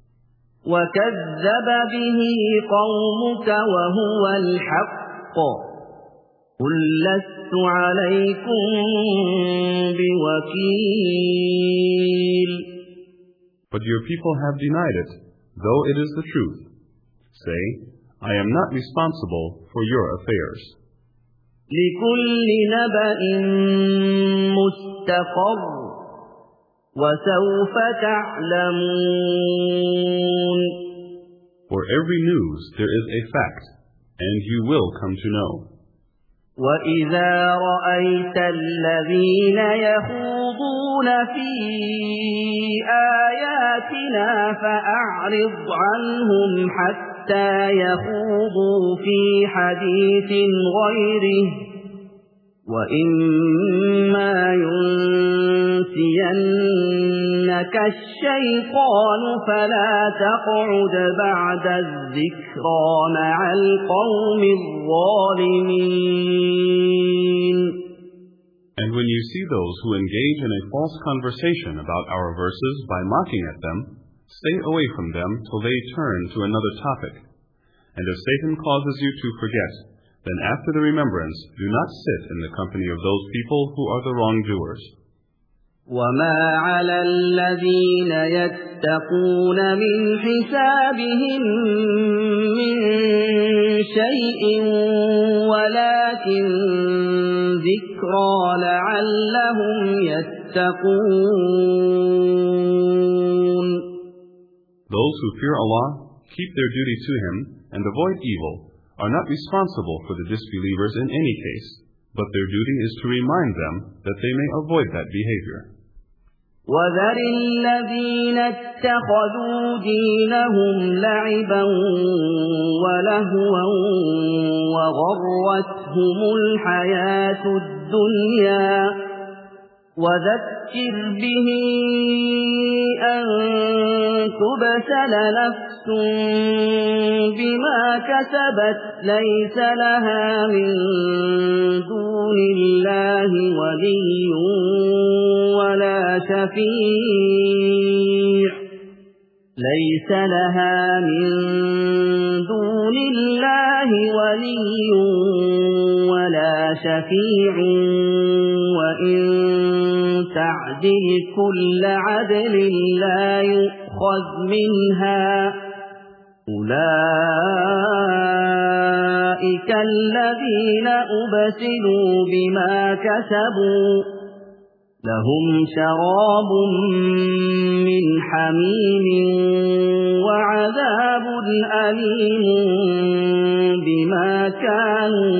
وكذب به قومك وهو الحق قل لست عليكم بوكيل. But your people have denied it, though it is the truth. Say, I am not responsible for your affairs. لكل نبأ مستقر وسوف تعلمون. For every news there is a fact, and you will come to know. وَإِذَا رَأَيْتَ الَّذِينَ يَخُوضُونَ فِي آيَاتِنَا فَأَعْرِضْ عَنْهُمْ حَتَّى يَخُوضُوا فِي حَدِيثٍ غَيْرِهِ وَإِمَّا يُنسِيَنَّكَ الشَّيْطَانُ فَلَا تَقْعُدْ بَعْدَ الذِّكْرَى مَعَ الْقَوْمِ الظَّالِمِينَ. And when you see those who engage in a false conversation about our verses by mocking at them, stay away from them till they turn to another topic. And if Satan causes you to forget, then after the remembrance, do not sit in the company of those people who are the wrongdoers. وَمَا عَلَى الَّذِينَ يَتَّقُونَ مِنْ حِسَابِهِمْ مِنْ شَيْءٍ وَلَكِنْ ذِكْرَى لَعَلَّهُمْ يَتَّقُونَ. Those who fear Allah, keep their duty to Him, and avoid evil, are not responsible for the disbelievers in any case, but their duty is to remind them that they may avoid that behavior. وَذَرِ الَّذِينَ اتَّخَذُوا دِينَهُمْ لَعِبًا وَلَهْوًا وَغَرَّتْهُمُ الْحَيَاةُ الدُّنْيَا وَذَكِّرْ بِهِ أَن تُبْسَلَ نَفْسٌ بِمَا كَسَبَتْ لَيْسَ لَهَا مِن دُونِ اللَّهِ وَلِيٌّ وَلَا شَفِيعٌ لَيْسَ لَهَا مِن دُونِ اللَّهِ وَلِيٌّ وَلَا شَفِيعٌ وَإِن تَعْدِلْ كُلَّ عَدْلٍ لَّا يُؤْخَذْ مِنْهَا أُولَئِكَ الَّذِينَ أُبْسِلُوا بِمَا كَسَبُوا لَهُمْ شَرَابٌ مِّنْ حَمِيمٍ وَعَذَابٌ أَلِيمٌ بِمَا كَانُوا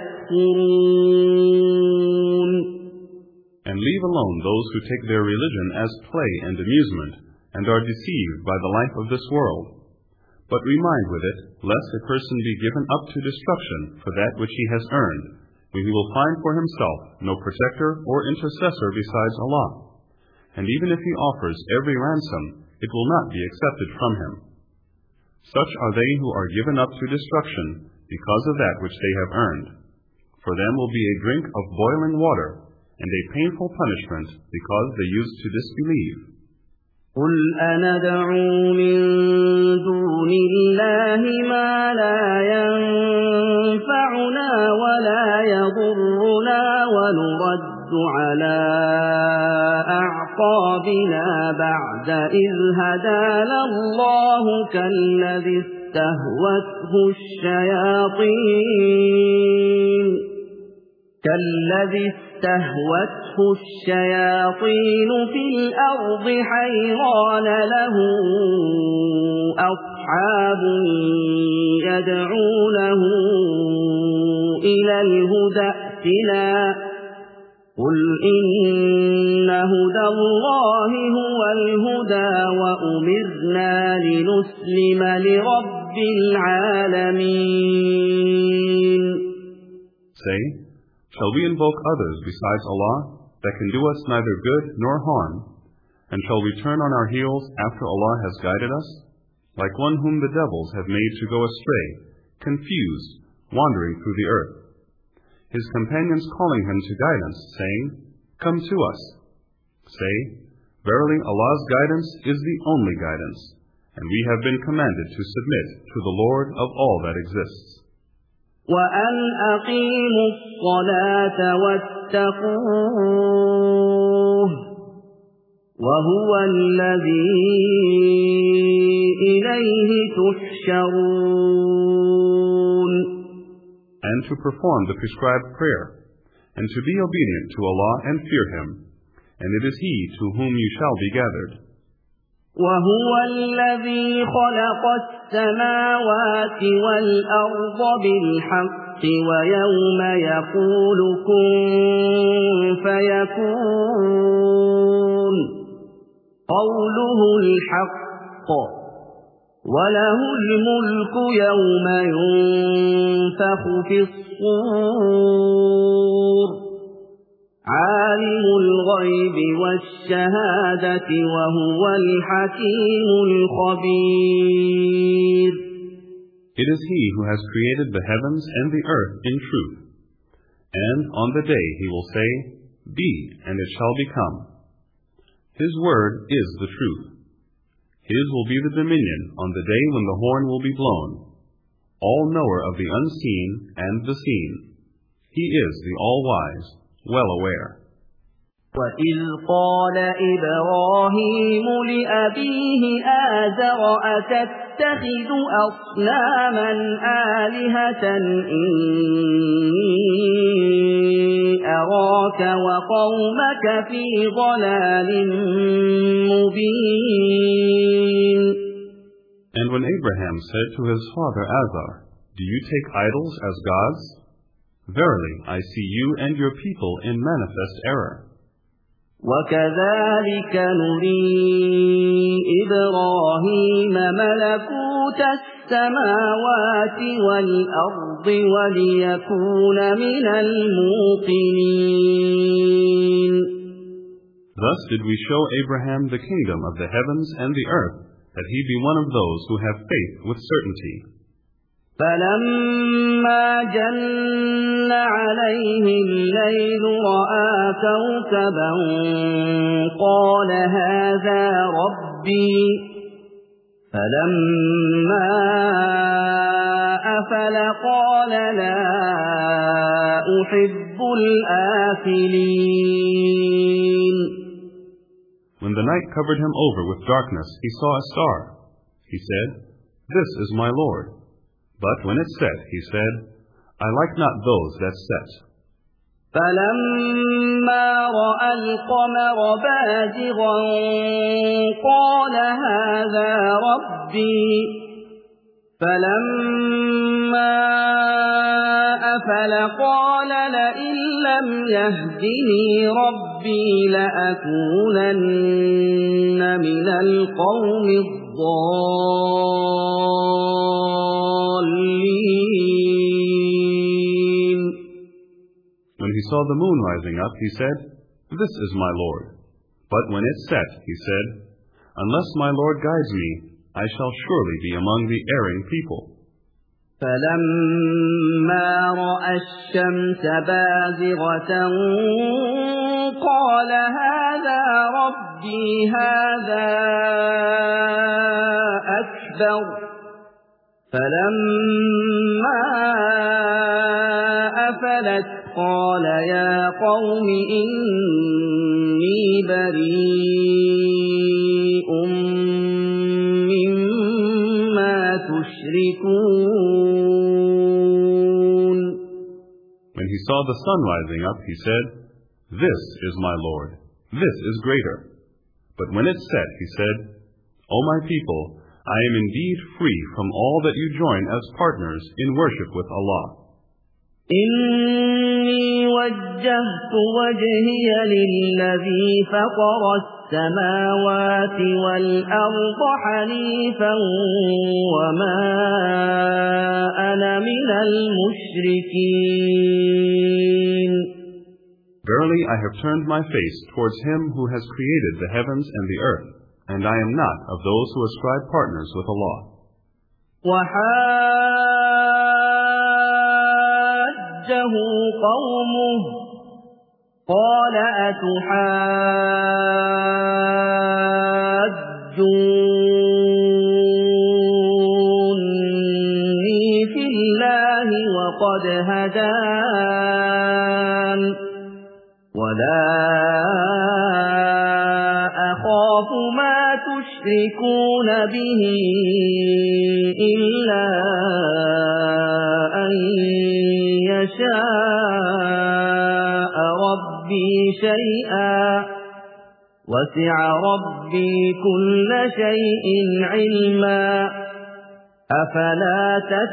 يَكْفُرُونَ. And leave alone those who take their religion as play and amusement, and are deceived by the life of this world. But remind with it, lest a person be given up to destruction for that which he has earned, when he will find for himself no protector or intercessor besides Allah. And even if he offers every ransom, it will not be accepted from him. Such are they who are given up to destruction because of that which they have earned. For them will be a drink of boiling water, and a painful punishment because they used to disbelieve. قُلْ أَنَدْعُو مِن دُونِ اللَّهِ مَا لَا يَنفَعُنَا وَلَا يَضُرُّنَا وَنُرَدُّ عَلَى أَعْقَابِنَا بَعْدَ إِذْ هَدَانَا اللَّهُ كَالَّذِي اسْتَهْوَتْهُ الشَّيَاطِينُ كَالَّذِي استهوته الشياطين في الأرض حيران له أصحاب يدعونه إلى الهدى ائتنا قل إن هدى الله هو الهدى وأمرنا لنسلم لرب العالمين. Say, shall we invoke others besides Allah that can do us neither good nor harm? And shall we turn on our heels after Allah has guided us? Like one whom the devils have made to go astray, confused, wandering through the earth. His companions calling him to guidance, saying, Come to us. Say, Verily Allah's guidance is the only guidance, and we have been commanded to submit to the Lord of all that exists. وَأَنْ أَقِيمُوا الصَّلَاةَ وَاتَّقُوهُ وَهُوَ الَّذِي إِلَيْهِ تُحْشَرُونَ. And to perform the prescribed prayer, and to be obedient to Allah and fear Him, and it is He to whom you shall be gathered. وَهُوَ الَّذِي خَلَقَ السَّمَاوَاتِ وَالْأَرْضَ بِالْحَقِّ وَيَوْمَ يَقُولُ كُن فَيَكُونُ قَوْلُهُ الْحَقُّ وَلَهُ الْمُلْكُ يَوْمَ يُنفَخُ فِي الصُّورِ عالم الغيب والشهادة وهو الحكيم الخبير. It is He who has created the heavens and the earth in truth. And on the day He will say, Be, and it shall become. His word is the truth. His will be the dominion on the day when the horn will be blown, all-knower of the unseen and the seen. He is the all-wise, well aware. وَإِذْ قَالَ إِبْرَاهِيمُ لِأَبِيهِ آزَرَ أَتَتَّخِذُ أَصْنَامًا آلِهَةً إِنِّي أَرَاكَ وَقَوْمَكَ فِي ضَلَالٍ مُبِينٍ. And when Abraham said to his father Azar, "Do you take idols as gods? Verily, I see you and your people in manifest error." وَكَذَلِكَ نُرِي إِبْرَاهِيمَ مَلَكُوتَ السَّمَاوَاتِ وَالْأَرْضِ وَلِيَكُونَ مِنَ الْمُوقِنِينَ. Thus did we show Abraham the kingdom of the heavens and the earth, that he be one of those who have faith with certainty. فَلَمَّا جَنَّ عَلَيْهِ اللَّيْلُ رَأَىٰ كَوْكَبًا قَالَ هَٰذَا رَبِّي فَلَمَّا أَفَلَ قَالَ لَا أُحِبُّ الْآفِلِينَ. When the night covered him over with darkness, he saw a star. He said, "This is my Lord." But when it set, he said, "I like not those that set." فَلَمَّا رَأَى الْقَمَرَ بَازِغًا قَالَ هَٰذَا رَبِّي فَلَمَّا أَفَلَ قَالَ لَئِن لَّمْ يَهْدِنِي رَبِّي لَأَكُونَنَّ مِنَ الْقَوْمِ الضَّالِّينَ. When he saw the moon rising up, he said, "This is my Lord." But when it set, he said, "Unless my Lord guides me, I shall surely be among the erring people." فَلَمَّا رَأَى الشَّمْسَ بَازِغَةً قَالَ هَٰذَا رَبِّي هَٰذَا أَكْبَرُ فَلَمَّا أَفَلَتْ قَالَ يَا قَوْمِ إِنِّي بَرِيءٌ مِّمَّا تُشْرِكُونَ. When he saw the sun rising up, he said, "This is my Lord, this is greater." But when it set, he said, "O my people, I am indeed free from all that you join as partners in worship with Allah. إِنِّي وَجَّهْتُ وَجْهِيَ لِلَّذِي فَطَرَ السَّمَاوَاتِ وَالْأَرْضَ حَنِيفًا وَمَا أَنَا مِنَ الْمُشْرِكِينَ. Verily, I have turned my face towards Him who has created the heavens and the earth, and I am not of those who ascribe partners with Allah. وَحَاجَّهُ قَوْمُهُ قَالَ أَتُحَاجُّونِّي فِي اللَّهِ وَقَدْ هَدَانِ وَلَا أَخَافُ مَا تُشْرِكُونَ بِهِ إِلَّا أَن يَشَاءَ رَبِّي شَيْئًا وَسِعَ رَبِّي كُلَّ شَيْءٍ عِلْمًا أَفَلَا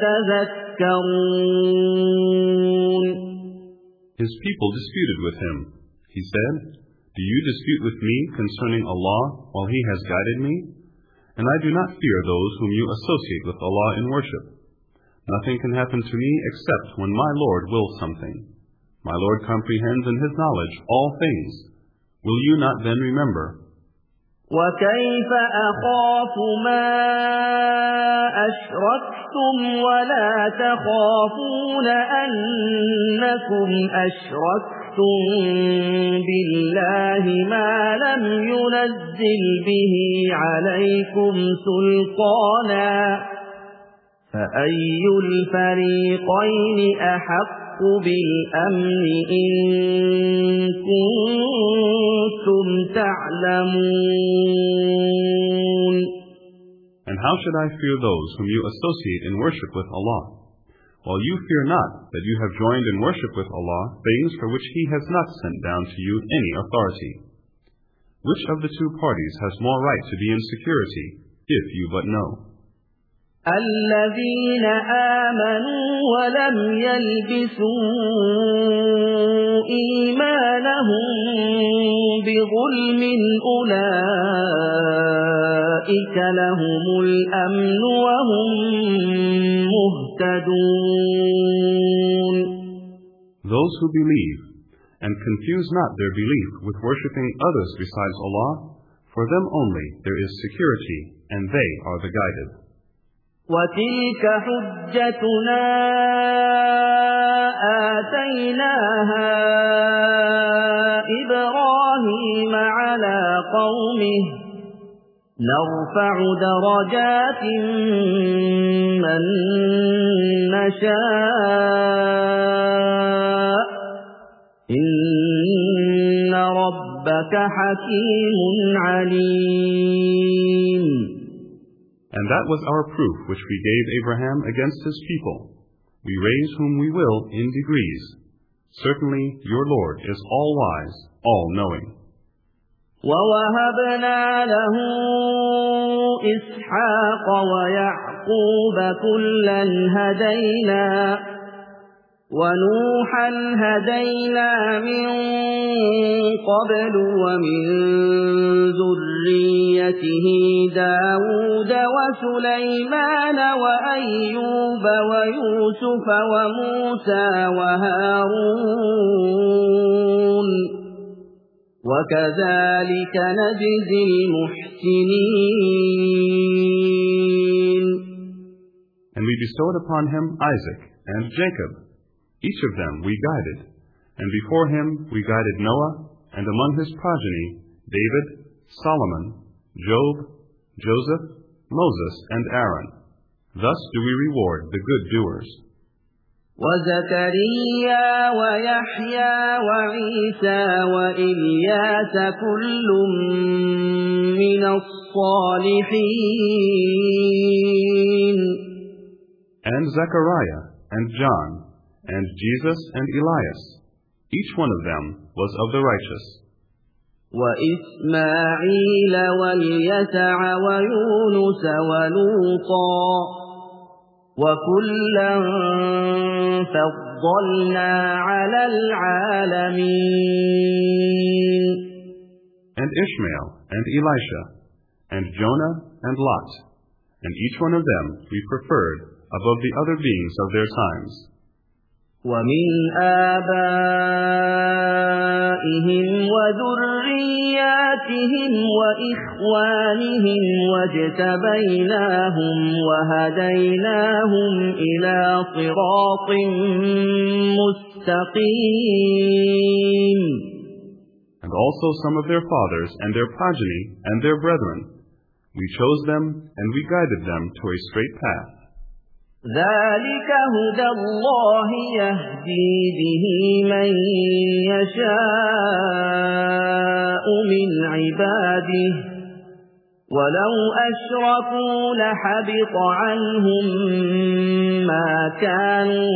تَتَذَكَّرُونَ. His people disputed with him. He said, "Do you dispute with me concerning Allah while He has guided me? And I do not fear those whom you associate with Allah in worship. Nothing can happen to me except when my Lord wills something. My Lord comprehends in His knowledge all things. Will you not then remember?" وَكَيْفَ أَخَافُ مَا أَشْرَكْتُمْ وَلَا تَخَافُونَ أَنَّكُمْ أَشْرَكْتُمْ بِاللَّهِ مَا لَمْ يُنَزِّلْ بِهِ عَلَيْكُمْ سُلْطَانًا فَأَيُّ الْفَرِيقَيْنِ أَحَقُّ بِالْأَمْنِ إِن كُنتُمْ تَعْلَمُونَ. And how should I fear those whom you associate in worship with Allah, while you fear not that you have joined in worship with Allah things for which He has not sent down to you any authority? Which of the two parties has more right to be in security, if you but know? الذين آمنوا ولم يلبسوا إيمانهم بظلم أولئك لهم الأمن وهم مهتدون. Those who believe and confuse not their belief with worshipping others besides Allah, for them only there is security, and they are the guided. وَتِلْكَ حُجَّتُنَا آتَيْنَاهَا إِبْرَاهِيمَ عَلَى قَوْمِهِ نَرْفَعُ دَرَجَاتٍ مَّن نَّشَاءُ إِنَّ رَبَّكَ حَكِيمٌ عَلِيمٌ. And that was our proof which we gave Abraham against his people. We raise whom we will in degrees. Certainly your Lord is all-wise, all-knowing. وَوَهَبْنَا لَهُ إِسْحَاقَ وَيَعْقُوبَ كُلًّا هَدَيْنَا وَنُوحًا هَدَيْنَا مِن قَبْلُ وَمِن ذُرِّيَّتِهِ دَاوُودَ وَسُلَيْمَانَ وَأَيُّوبَ وَيُوسُفَ وَمُوسَى وَهَارُونَ وَكَذَلِكَ نَجْزِي الْمُحْسِنِينَ. And we bestowed upon him Isaac and Jacob. Each of them we guided, and before him we guided Noah, and among his progeny David, Solomon, Job, Joseph, Moses, and Aaron. Thus do we reward the good doers. وَزَكَرِيَّا وَيَحْيَى وَعِيسَى وَإِلْيَاسَ كُلٌّ مِّنَ الصَّالِحِينَ. And Zechariah, and John, and Jesus, and Elias, each one of them was of the righteous. وَإِسْمَاعِيلَ وَالْيَسَعَ وَيُونُسَ وَلُوطًا وَكُلًّا فَضَّلْنَا عَلَى الْعَالَمِينَ. And Ishmael, and Elisha, and Jonah, and Lot, and each one of them we preferred above the other beings of their times. وَمِنْ آبَائِهِمْ وَذُرِّيَّاتِهِمْ وَإِخْوَانِهِمْ وَاجْتَبَيْنَاهُمْ وَهَدَيْنَاهُمْ إِلَى صِرَاطٍ مُسْتَقِيمٍ. And also some of their fathers and their progeny and their brethren. We chose them and we guided them to a straight path. ذَلِكَ هُدَى اللَّهِ يَهْدِي بِهِ مَن يَشَاءُ مِنْ عِبَادِهِ وَلَوْ أَشْرَكُوا لَحَبِطَ عَنْهُم مَّا كَانُوا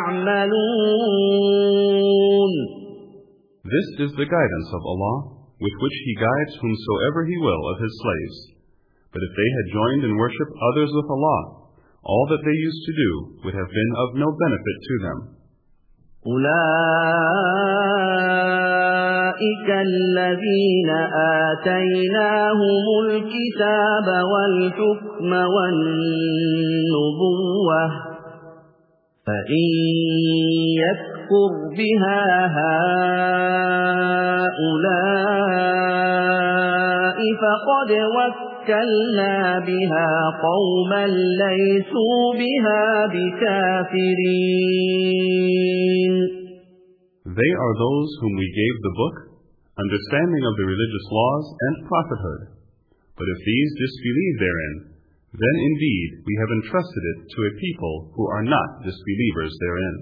يَعْمَلُونَ. This is the guidance of Allah, with which He guides whomsoever He will of His slaves. But if they had joined in worship others with Allah, all that they used to do would have been of no benefit to them. أُولَئِكَ الَّذِينَ آتَيْنَاهُمُ الْكِتَابَ وَالْحُكْمَ وَالنُّبُوَّةَ فَإِن يَكْفُرْ بِهَا هَؤُلَاءِ فَقَدْ وَكَّلْنَا بِهَا قَوْمًا لَيْسُوا بِهَا بِكَافِرِينَ. They are those whom we gave the book, understanding of the religious laws and prophethood. But if these disbelieve therein, then indeed we have entrusted it to a people who are not disbelievers therein.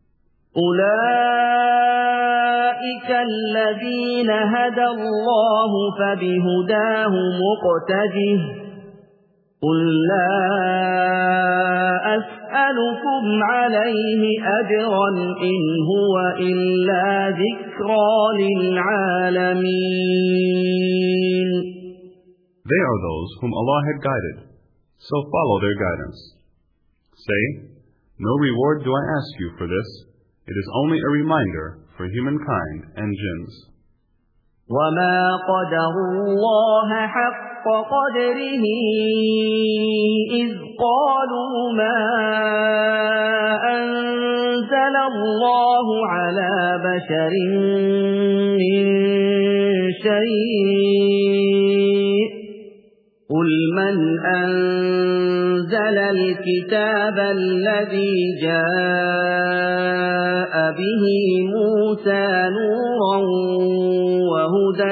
أُولَئِكَ الَّذِينَ هَدَى اللَّهُ فَبِهُدَاهُ مُقْتَدِهِ قُل لَّا أَسْأَلُكُمْ عَلَيْهِ أَجْرًا إِنْ هُوَ إِلَّا ذِكْرَى لِلْعَالَمِينَ. They are those whom Allah had guided. so follow their guidance. Say, no reward do I ask you for this, it is only a reminder for humankind and jinns. وَمَا قَدَرُوا اللَّهَ حَقَّ قَدْرِهِ إِذْ قَالُوا مَا أَنزَلَ اللَّهُ عَلَى بَشَرٍ مِّن شَيْءٍ قُلْ مَنْ أَنزَلَ الْكِتَابَ الَّذِي جَاءَ بِهِ مُوسَى نُورًا وَهُدًى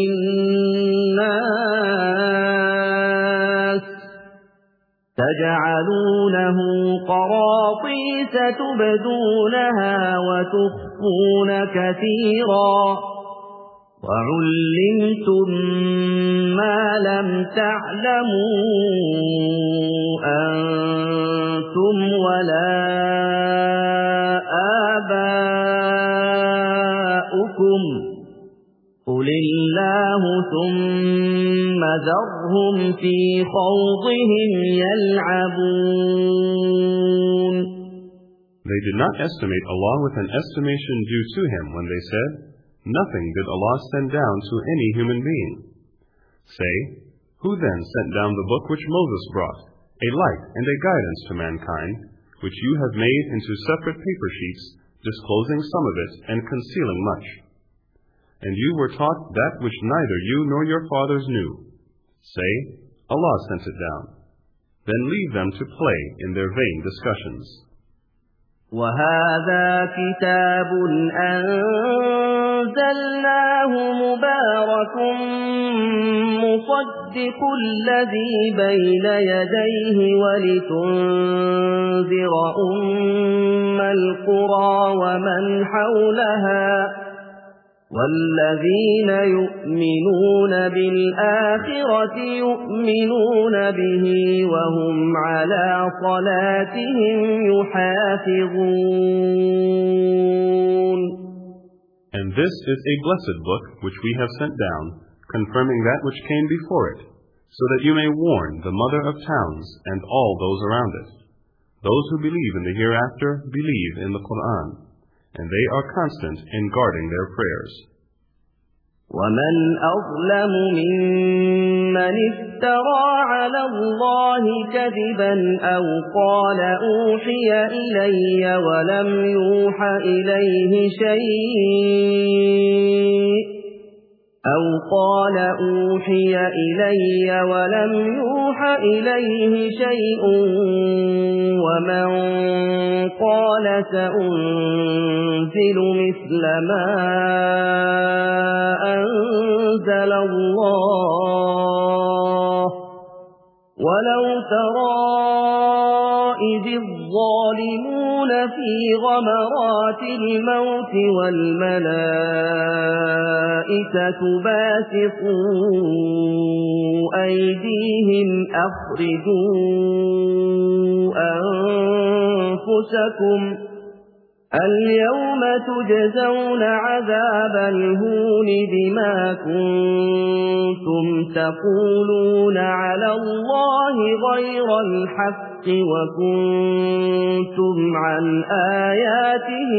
لِّلنَّاسِ تَجْعَلُونَهُ قَرَاطِيسَ تُبْدُونَهَا وَتُخْفُونَ كَثِيرًا وَعُلِّمْتُم مَّا لَمْ تَعْلَمُوا أَنتُمْ وَلَا آبَاؤُكُمْ قُلِ اللَّهُ ثُمَّ ذَرْهُمْ فِي خَوْضِهِمْ يَلْعَبُونَ. They did not estimate Allah with an estimation due to Him when they said, nothing did Allah send down to any human being. Say, who then sent down the book which Moses brought, a light and a guidance to mankind, which you have made into separate paper sheets, disclosing some of it and concealing much? And you were taught that which neither you nor your fathers knew. Say, Allah sent it down. Then leave them to play in their vain discussions. وَهَذَا كِتَابٌ أَنزَلْنَاهُ مُبَارَكٌ مُصَدِّقُ الَّذِي بَيْنَ يَدَيْهِ وَلِتُنذِرَ أُمَّ الْقُرَى وَمَنْ حَوْلَهَا وَالَّذِينَ يُؤْمِنُونَ بِالْآخِرَةِ يُؤْمِنُونَ بِهِ وَهُمْ عَلَى صَلَاتِهِمْ يُحَافِظُونَ. And this is a blessed book which we have sent down, confirming that which came before it, so that you may warn the mother of towns and all those around it. Those who believe in the hereafter believe in the Qur'an, and they are constant in guarding their prayers. وَمَنْ أَظْلَمُ مِمَّنِ افْتَرَى عَلَى اللَّهِ كَذِبًا أَوْ قَالَ أُوحِيَ إِلَيَّ وَلَمْ يُوحَ إِلَيْهِ شَيْءٌ أَوْ قَالَ أُوحِيَ إِلَيَّ وَلَمْ يُوحَ إِلَيْهِ شَيْءٌ وَمَنْ قَالَ سَأُنْزِلُ مِثْلَ مَا أَنزَلَ اللَّهُ وَلَوْ تَرَى إِذِ الظَّالِمُونَ فِي غَمَرَاتِ الْمَوْتِ وَالْمَلَائِكَةُ بَاسِطُو أَيْدِيهِمْ أَخْرِجُوا أَنفُسَكُمْ الْيَوْمَ تُجْزَوْنَ عَذَابَ الْهُونِ بِمَا كُنتُمْ تَقُولُونَ عَلَى اللَّهِ غَيْرَ الْحَقِّ وَكُنتُمْ عَنْ آيَاتِهِ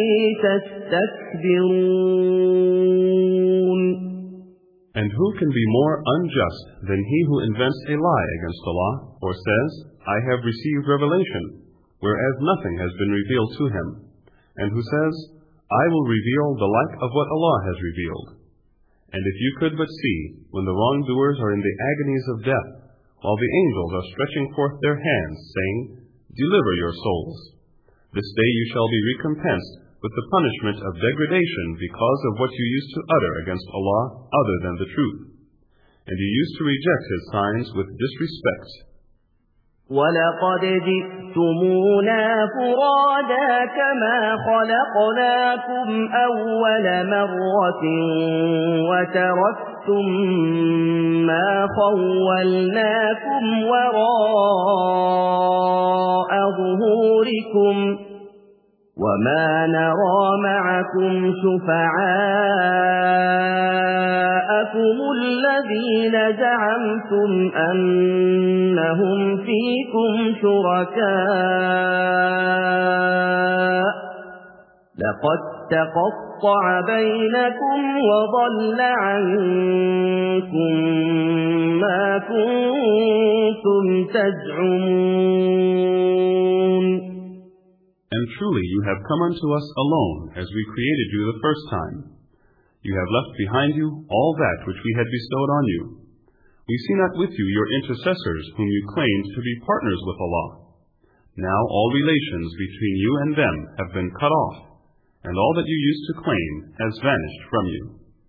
تَسْتَكْبِرُونَ. And who can be more unjust than he who invents a lie against Allah, or says, I have received revelation, whereas nothing has been revealed to him, and who says, I will reveal the like of what Allah has revealed. And if you could but see, when the wrongdoers are in the agonies of death, while the angels are stretching forth their hands, saying, Deliver your souls. This day you shall be recompensed with the punishment of degradation because of what you used to utter against Allah other than the truth. And you used to reject His signs with disrespect. وَلَقَدْ جِئْتُمُونَا فُرَادَىٰ كَمَا خَلَقْنَاكُمْ أَوَّلَ مَرَّةٍ وَتَرَكْتُم مَّا خَوَّلْنَاكُمْ وَرَاءَ ظُهُورِكُمْ وَمَا نَرَى مَعَكُمْ شُفَعَاءَكُمُ الَّذِينَ زَعَمْتُمْ أَنَّهُمْ فِيكُمْ شُرَكَاءُ لَقَدْ تَقَطَّعَ بَيْنَكُمْ وَضَلَّ عَنكُم مَّا كُنتُمْ تَزْعُمُونَ. And truly you have come unto us alone as we created you the first time. You have left behind you all that which we had bestowed on you. We see not with you your intercessors whom you claimed to be partners with Allah. Now all relations between you and them have been cut off, and all that you used to claim has vanished from you.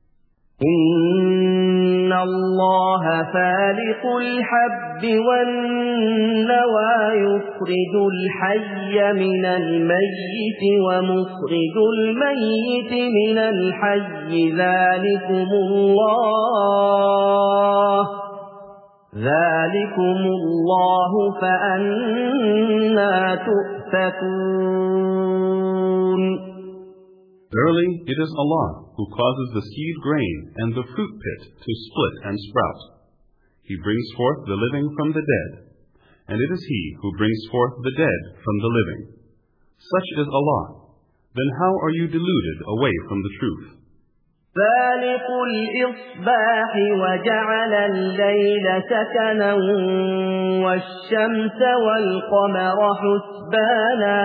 إِنَّ اللَّهَ فَالِقُ الْحَبِّ وَالنَّوَىٰ يُخْرِجُ الْحَيَّ مِنَ الْمَيِّتِ وَمُخْرِجُ الْمَيِّتِ مِنَ الْحَيِّ ذَٰلِكُمُ اللَّهُ ذَٰلِكُمُ اللَّهُ فَأَنَّىٰ تُؤْفَكُونَ. Verily, it is Allah who causes the seed grain and the fruit pit to split and sprout. He brings forth the living from the dead, and it is He who brings forth the dead from the living. Such is Allah. Then how are you deluded away from the truth? فَالِقُ الْإِصْبَاحِ وَجَعَلَ اللَّيْلَ سَكَنًا وَالشَّمْسَ وَالْقَمَرَ حُسْبَانًا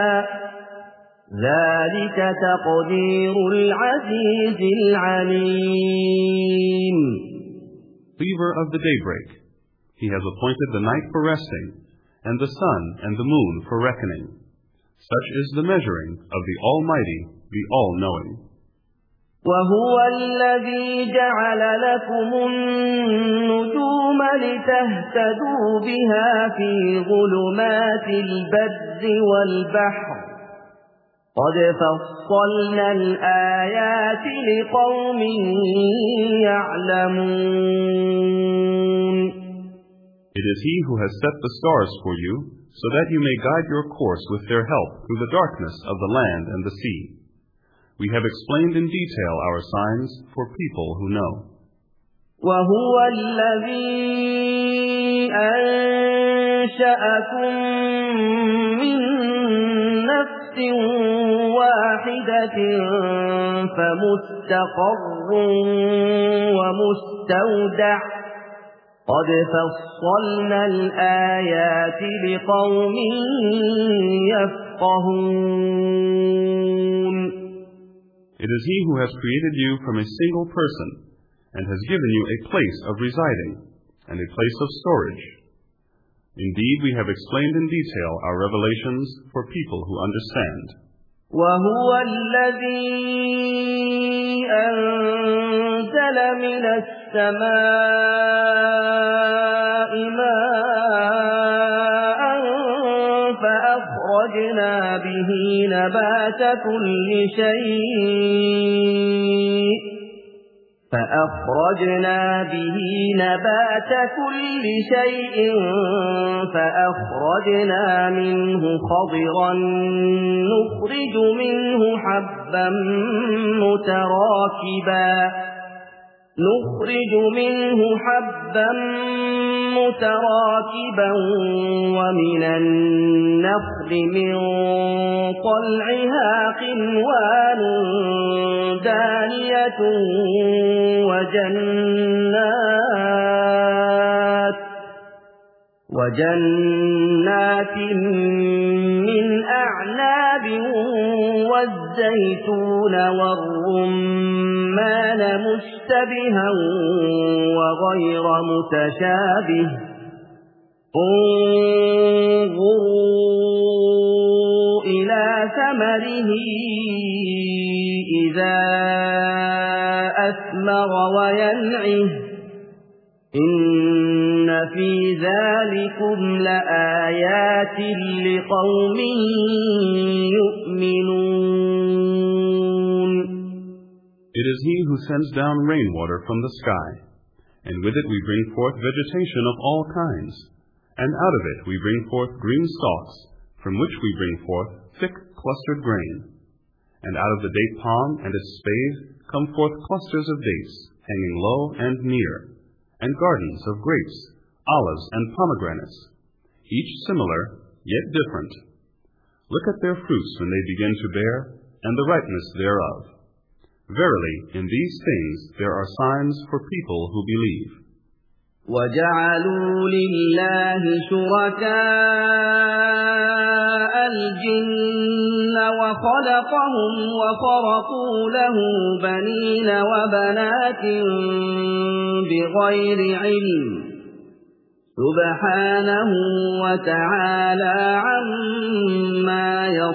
ذَلِكَ تَقْدِيرُ الْعَزِيزِ الْعَلِيمِ. Weaver of the daybreak, He has appointed the night for resting, and the sun and the moon for reckoning. Such is the measuring of the Almighty, the All-Knowing. وَهُوَ الَّذِي جَعَلَ لَكُمُ النُّجُومَ لِتَهْتَدُوا بِهَا فِي ظُلُمَاتِ الْبَرِّ وَالْبَحْرِ قَدْ فَصَّلْنَا الْآيَاتِ لِقَوْمٍ يَعْلَمُونَ. It is He who has set the stars for you, so that you may guide your course with their help through the darkness of the land and the sea. We have explained in detail our signs for people who know. وَهُوَ الَّذِي أَنشَأَكُم مِّن نَّفْسٍ وَاحِدَةٍ فَمُسْتَقَرٌّ وَمُسْتَوْدَعٌ قَدْ فَصَّلْنَا الْآيَاتِ لِقَوْمٍ يَفْقَهُونَ. It is He who has created you from a single person, and has given you a place of residing, and a place of storage. Indeed, we have explained in detail our revelations for people who understand. وَهُوَ الَّذِي أَنزَلَ مِنَ السَّمَاءِ مَاءً فَأَخْرَجْنَا بِهِ نَبَاتَ كُلِّ شَيْءٍ فأخرجنا به نبات كل شيء فأخرجنا منه خضرا نخرج منه حبا متراكبا نخرج منه حبا متراكبا ومن النخل من طلعها قنوان دانية وجنات وجنات من أعناب والزيتون والرمان مشتبها وغير متشابه انظروا إلى ثمره إذا أثمر وينعه إن في ذلكم لآيات لقوم يؤمنون. It is He who sends down rainwater from the sky, and with it we bring forth vegetation of all kinds, and out of it we bring forth green stalks, from which we bring forth thick clustered grain. And out of the date palm and its spathe come forth clusters of dates, hanging low and near, and gardens of grapes, olives, and pomegranates, each similar, yet different. Look at their fruits when they begin to bear, and the ripeness thereof. Verily, in these things there are signs for people who believe. وَجَعَلُوا لِلَّهِ شُرَكَاءَ الْجِنَّ وَخَلَقَهُمْ وَخَرَقُوا لَهُ بَنِينَ وَبَنَاتٍ بِغَيْرِ عِلْمٍ سُبْحَانَهُ وَتَعَالَى عَمَّا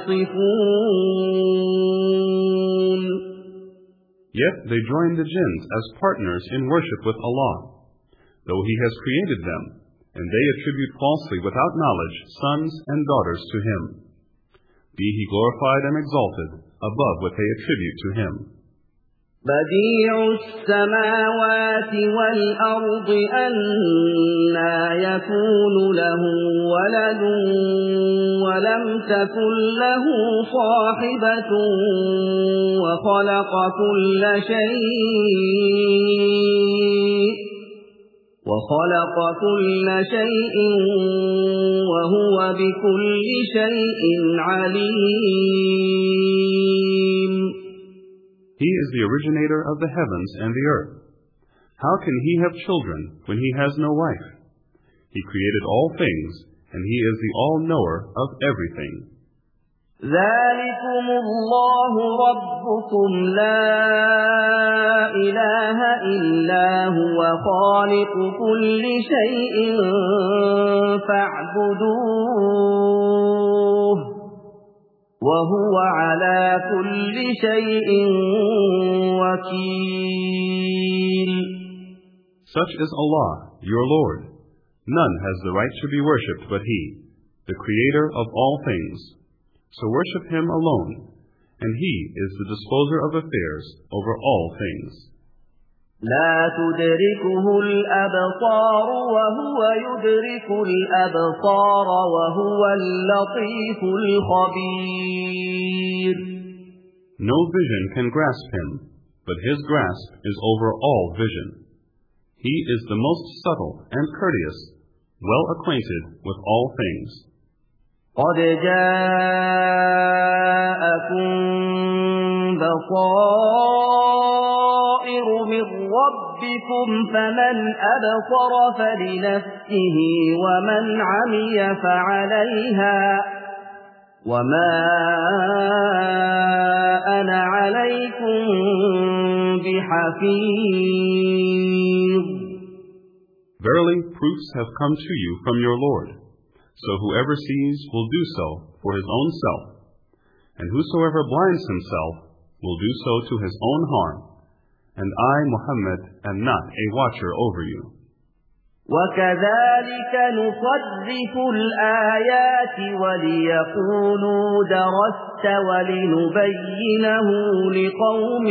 يَصِفُونَ. Yet they join the jinns as partners in worship with Allah, though He has created them, and they attribute falsely without knowledge sons and daughters to Him. Be He glorified and exalted above what they attribute to Him. بديع السماوات والأرض أنى يكون له ولد ولم تكن له صاحبة وخلق كل شيء وخلق كل شيء وهو بكل شيء عليم. He is the originator of the heavens and the earth. How can He have children when He has no wife? He created all things, and He is the all-knower of everything. ذَلِكُمُ اللَّهُ رَبُّكُمْ لَا إِلَهَ إِلَّا هُوَ خَالِقُ كُلِّ شَيْءٍ فَاعْبُدُوهُ وَهُوَ عَلَى كُلِّ شَيْءٍ وَكِيلٌ. Such is Allah, your Lord. None has the right to be worshipped but He, the Creator of all things. So worship Him alone, and He is the disposer of affairs over all things. لا تدركه الأبصار وهو يدرك الأبصار وهو اللطيف الخبير. No vision can grasp Him, but His grasp is over all vision. He is the most subtle and courteous, well acquainted with all things. قد جاءكم بصائر من ربكم فمن أبصر فلنفسه ومن عمي فعليها وما أنا عليكم بحفيظ. Verily, proofs have come to you from your Lord. So whoever sees will do so for his own self, and whosoever blinds himself will do so to his own harm. And I, Muhammad, am not a watcher over you. وَكَذَلِكَ نُصَرِّفُ الْآيَاتِ وَلِيَقُولُوا دَرَسْتَ وَلِنُبَيِّنَهُ لِقَوْمٍ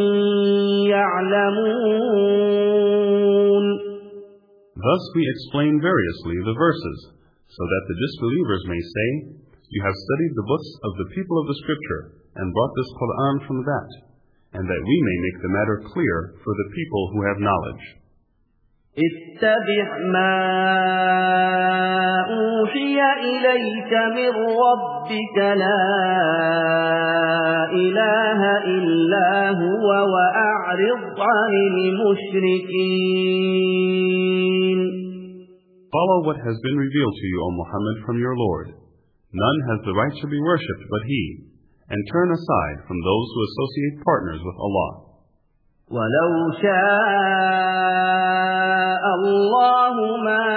يَعْلَمُونَ. Thus we explain variously the verses, so that the disbelievers may say, You have studied the books of the people of the Scripture, and brought this Qur'an from that, and that we may make the matter clear for the people who have knowledge. اتبع ما أوحي إليك من ربك لا إله إلا هو وأعرض عن المشركين. Follow what has been revealed to you, O Muhammad, from your Lord. None has the right to be worshipped but He, and turn aside from those who associate partners with Allah. وَلَوْ شَاءَ اللَّهُ مَا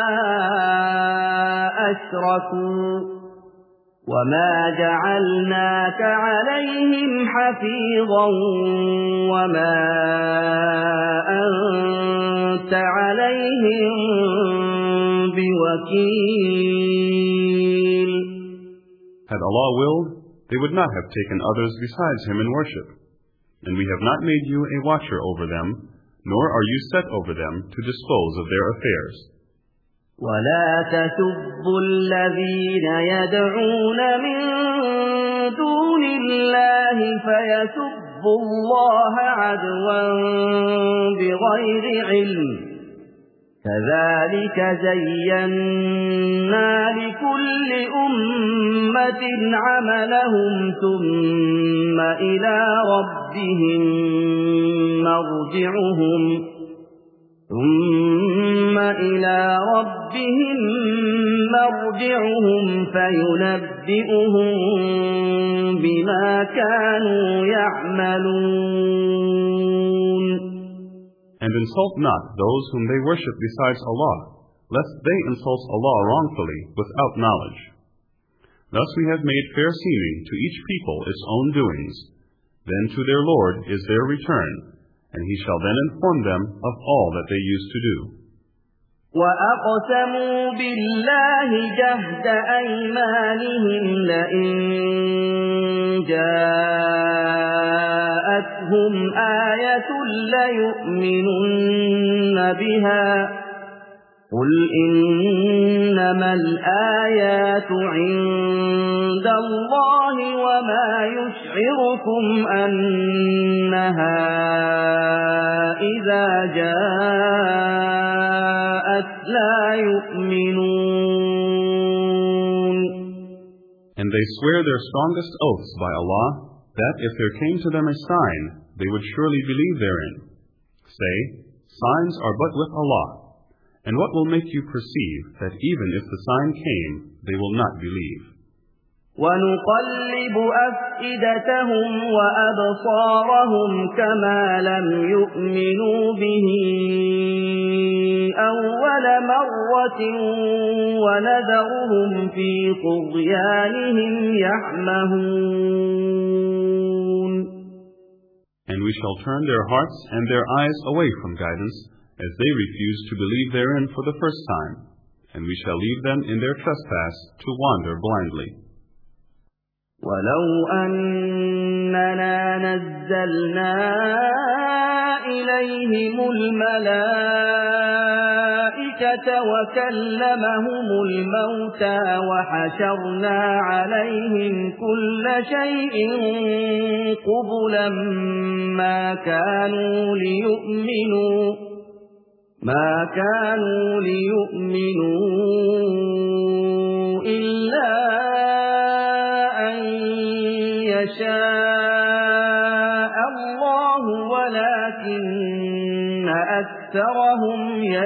أَشْرَكُوا وَمَا جَعَلْنَاكَ عَلَيْهِمْ حَفِيظًا وَمَا أَنْتَ عَلَيْهِمْ بِوَكِيلٍ. Had Allah willed, they would not have taken others besides Him in worship. And we have not made you a watcher over them, nor are you set over them to dispose of their affairs. وَلَا تَسُبُّوا الَّذِينَ يَدْعُونَ مِن دُونِ الله فيسبوا الله عدوا بغير علم كذلك زينا لكل أمة عملهم ثم إلى ربهم مرجعهم ثم إلى ربهم مرجعهم فينبئهم بما كانوا يعملون. And insult not those whom they worship besides Allah, lest they insult Allah wrongfully without knowledge. Thus we have made fair seeming to each people its own doings. Then to their Lord is their return, and He shall then inform them of all that they used to do. وَأَقْسَمُوا بِاللَّهِ جَهْدَ أَيْمَانِهِمْ لَئِن جَاءَتْهُمْ آيَةٌ لَّيُؤْمِنُنَّ بِهَا قُلْ إِنَّمَا الْآيَاتُ عِندَ اللَّهِ وَمَا يُشْعِرُكُمْ أَنَّهَا إِذَا جَاءَتْ لَا يُؤْمِنُونَ. And they swear their strongest oaths by Allah, that if there came to them a sign, they would surely believe therein. Say, signs are but with Allah. And what will make you perceive that even if the sign came, they will not believe? وَنُقَلِّبُ أَفْئِدَتَهُمْ وَأَبْصَارَهُمْ كَمَا لَمْ يُؤْمِنُوا بِهِ أَوَّلَ مَرَّةٍ وَنَذَرُهُمْ فِي طُغْيَانِهِمْ يَعْمَهُونَ. And we shall turn their hearts and their eyes away from guidance, as they refuse to believe therein for the first time, and we shall leave them in their trespass to wander blindly. وَلَوْ أَنَّنَا نَزَّلْنَا إِلَيْهِمُ الْمَلَائِكَةَ وَكَلَّمَهُمُ الْمَوْتَى وَحَشَرْنَا عَلَيْهِمْ كُلَّ شَيْءٍ قُبُلًا مَا كَانُوا لِيُؤْمِنُوا ما كانوا ليؤمنوا إلا أن يشاء الله ولكن أكثرهم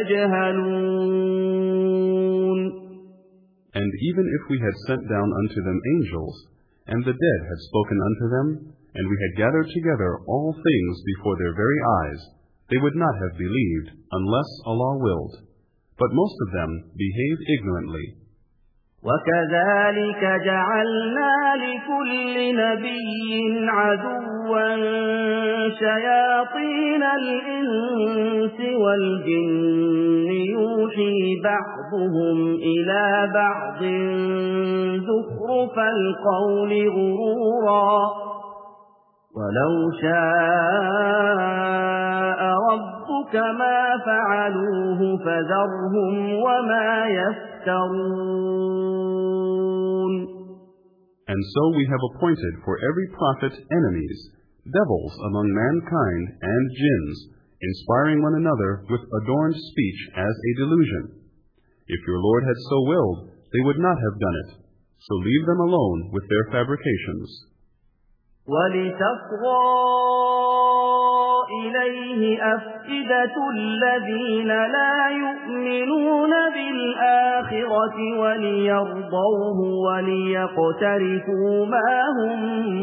يجهلون. And even if we had sent down unto them angels, and the dead had spoken unto them, and we had gathered together all things before their very eyes, they would not have believed unless Allah willed. But most of them behaved ignorantly. وَكَذَلِكَ جَعَلْنَا لِكُلِّ نَبِيٍّ عَدُوًّا شَيَاطِينَ الْإِنسِ وَالْجِنِّ يُوحِي بَعْضُهُمْ إِلَى بَعْضٍ زُخْرُفَ الْقَوْلِ غُرُورًا وَلَوْ شَاءَ رَبُّكَ مَا فَعَلُوهُ فَذَرْهُمْ وَمَا يَفْتَرُونَ. And so we have appointed for every prophet enemies, devils among mankind and jinns, inspiring one another with adorned speech as a delusion. If your Lord had so willed, they would not have done it. So leave them alone with their fabrications. وَلِتَصْغَى إِلَيْهِ أَفْئِدَةُ الَّذِينَ لَا يُؤْمِنُونَ بِالْآخِرَةِ وَلِيَرْضَوْهُ وَلِيَقْتَرِفُوا مَا هُمْ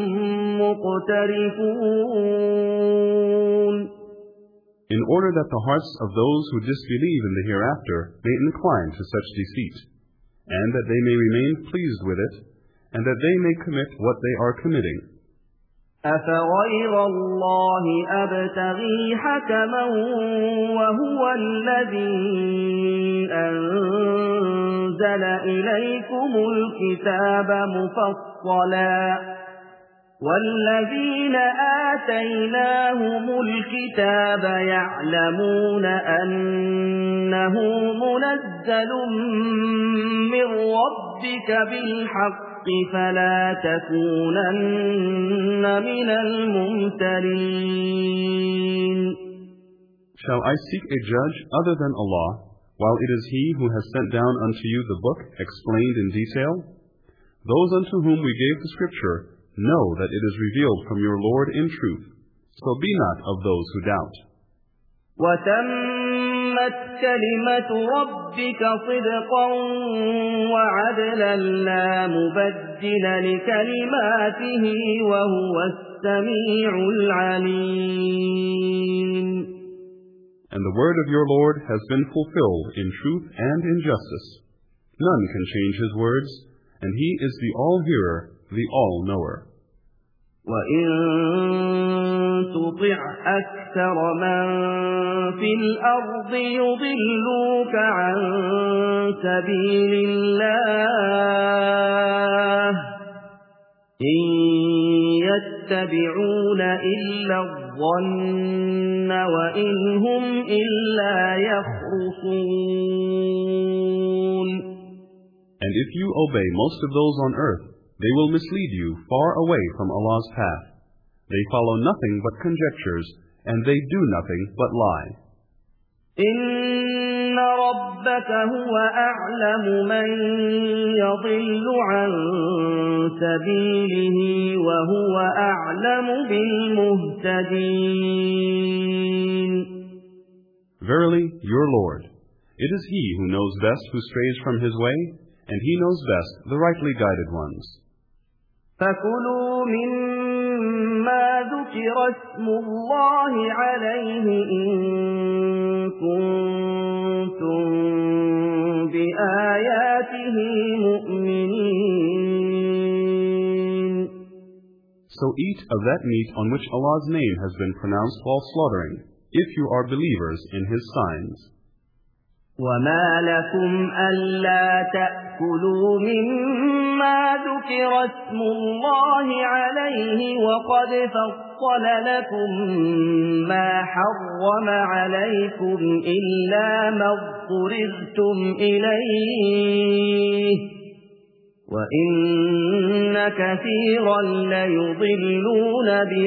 مُقْتَرِفُونَ. In order that the hearts of those who disbelieve in the hereafter may incline to such deceit, and that they may remain pleased with it, and that they may commit what they are committing. أَفَغَيْرَ اللَّهِ أَبْتَغِي حَكَمًا وَهُوَ الَّذِي أَنزَلَ إِلَيْكُمُ الْكِتَابَ مُفَصَّلًا وَالَّذِينَ آتَيْنَاهُمُ الْكِتَابَ يَعْلَمُونَ أَنَّهُ مُنَزَّلٌ مِّن رَّبِّكَ بِالْحَقِّ فلا تكونن من الممترين. Shall I seek a judge other than Allah, while it is He who has sent down unto you the book explained in detail? Those unto whom we gave the scripture know that it is revealed from your Lord in truth, so be not of those who doubt. وَتَمَّتْ كَلِمَةُ رَبِّكَ صِدْقًا وَعَدْلًا لَا مُبَدِّلَ لِكَلِمَاتِهِ وَهُوَ السَّمِيعُ الْعَلِيمُ. And the word of your Lord has been fulfilled in truth and in justice. None can change His words, and He is the all-hearer, the all-knower. وَإِن تُطِعْ أَكْثَرَ مَن فِي الْأَرْضِ يُضِلُّوكَ عَن سَبِيلِ اللَّهِ إِن يَتَّبِعُونَ إِلَّا الظَّنَّ وَإِنْ هُمْ إِلَّا يَخْرُصُونَ. And if you obey most of those on earth, they will mislead you far away from Allah's path. They follow nothing but conjectures, and they do nothing but lie. إِنَّ رَبَّكَ هُوَ أَعْلَمُ مَن يَضِلُّ عَن سَبِيلِهِ وَهُوَ أَعْلَمُ بِالْمُهْتَدِينَ. Verily, your Lord, it is He who knows best who strays from His way, and He knows best the rightly guided ones. فَكُلُوا مِمَّا ذُكِرَ اسْمُ اللَّهِ عَلَيْهِ إِن كُنتُم بِآيَاتِهِ مُؤْمِنِينَ. So eat of that meat on which Allah's name has been pronounced while slaughtering, if you are believers in His signs. وَمَا لَكُمْ أَلَّا تَأْكُلُوا مِمَّا ذُكِرَ اسْمُ اللَّهِ عَلَيْهِ وَقَدْ فَصَّلَ لَكُم مَّا حَرَّمَ عَلَيْكُمْ إِلَّا مَا اضْطُرِرْتُمْ إِلَيْهِ وَإِنَّ كَثِيرًا لَّيُضِلُّونَ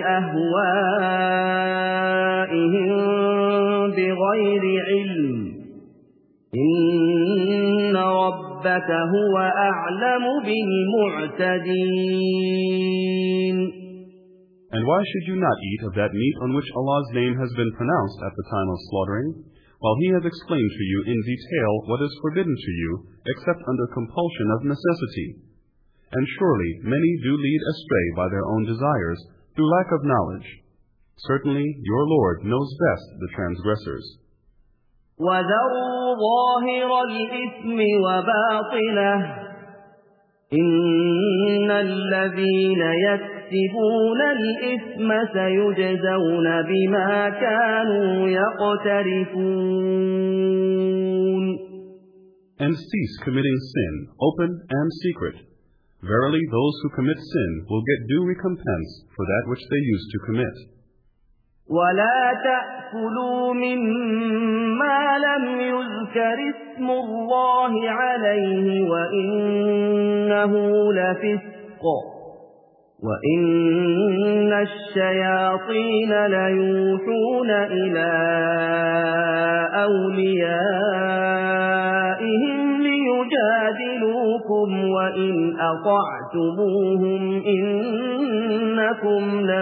بِأَهْوَائِهِم بِغَيْرِ عِلْمٍ إِنَّ رَبَّكَ هُوَ أَعْلَمُ بِالْمُعْتَدِينَ. And why should you not eat of that meat on which Allah's name has been pronounced at the time of slaughtering, while He has explained to you in detail what is forbidden to you, except under compulsion of necessity? And surely many do lead astray by their own desires, through lack of knowledge. Certainly your Lord knows best the transgressors. وَذَرُوا ظَاهِرَ الْإِثْمِ وَبَاطِنَهُ إِنَّ الَّذِينَ يَكْسِبُونَ الْإِثْمَ سَيُجْزَوْنَ بِمَا كَانُوا يَقْتَرِفُونَ. And cease committing sin, open and secret. Verily those who commit sin will get due recompense for that which they used to commit. وَلَا تَأْكُلُوا مِمَّا لَمْ يُذْكَرِ اسْمُ اللَّهِ عَلَيْهِ وَإِنَّهُ لَفِسْقٌ وَإِنَّ الشَّيَاطِينَ لَيُوحُونَ إِلَى أَوْلِيَائِهِمْ لِيُجَادِلُوكُمْ وَإِنْ أَطَعْتُمُوهُمْ إِنَّكُمْ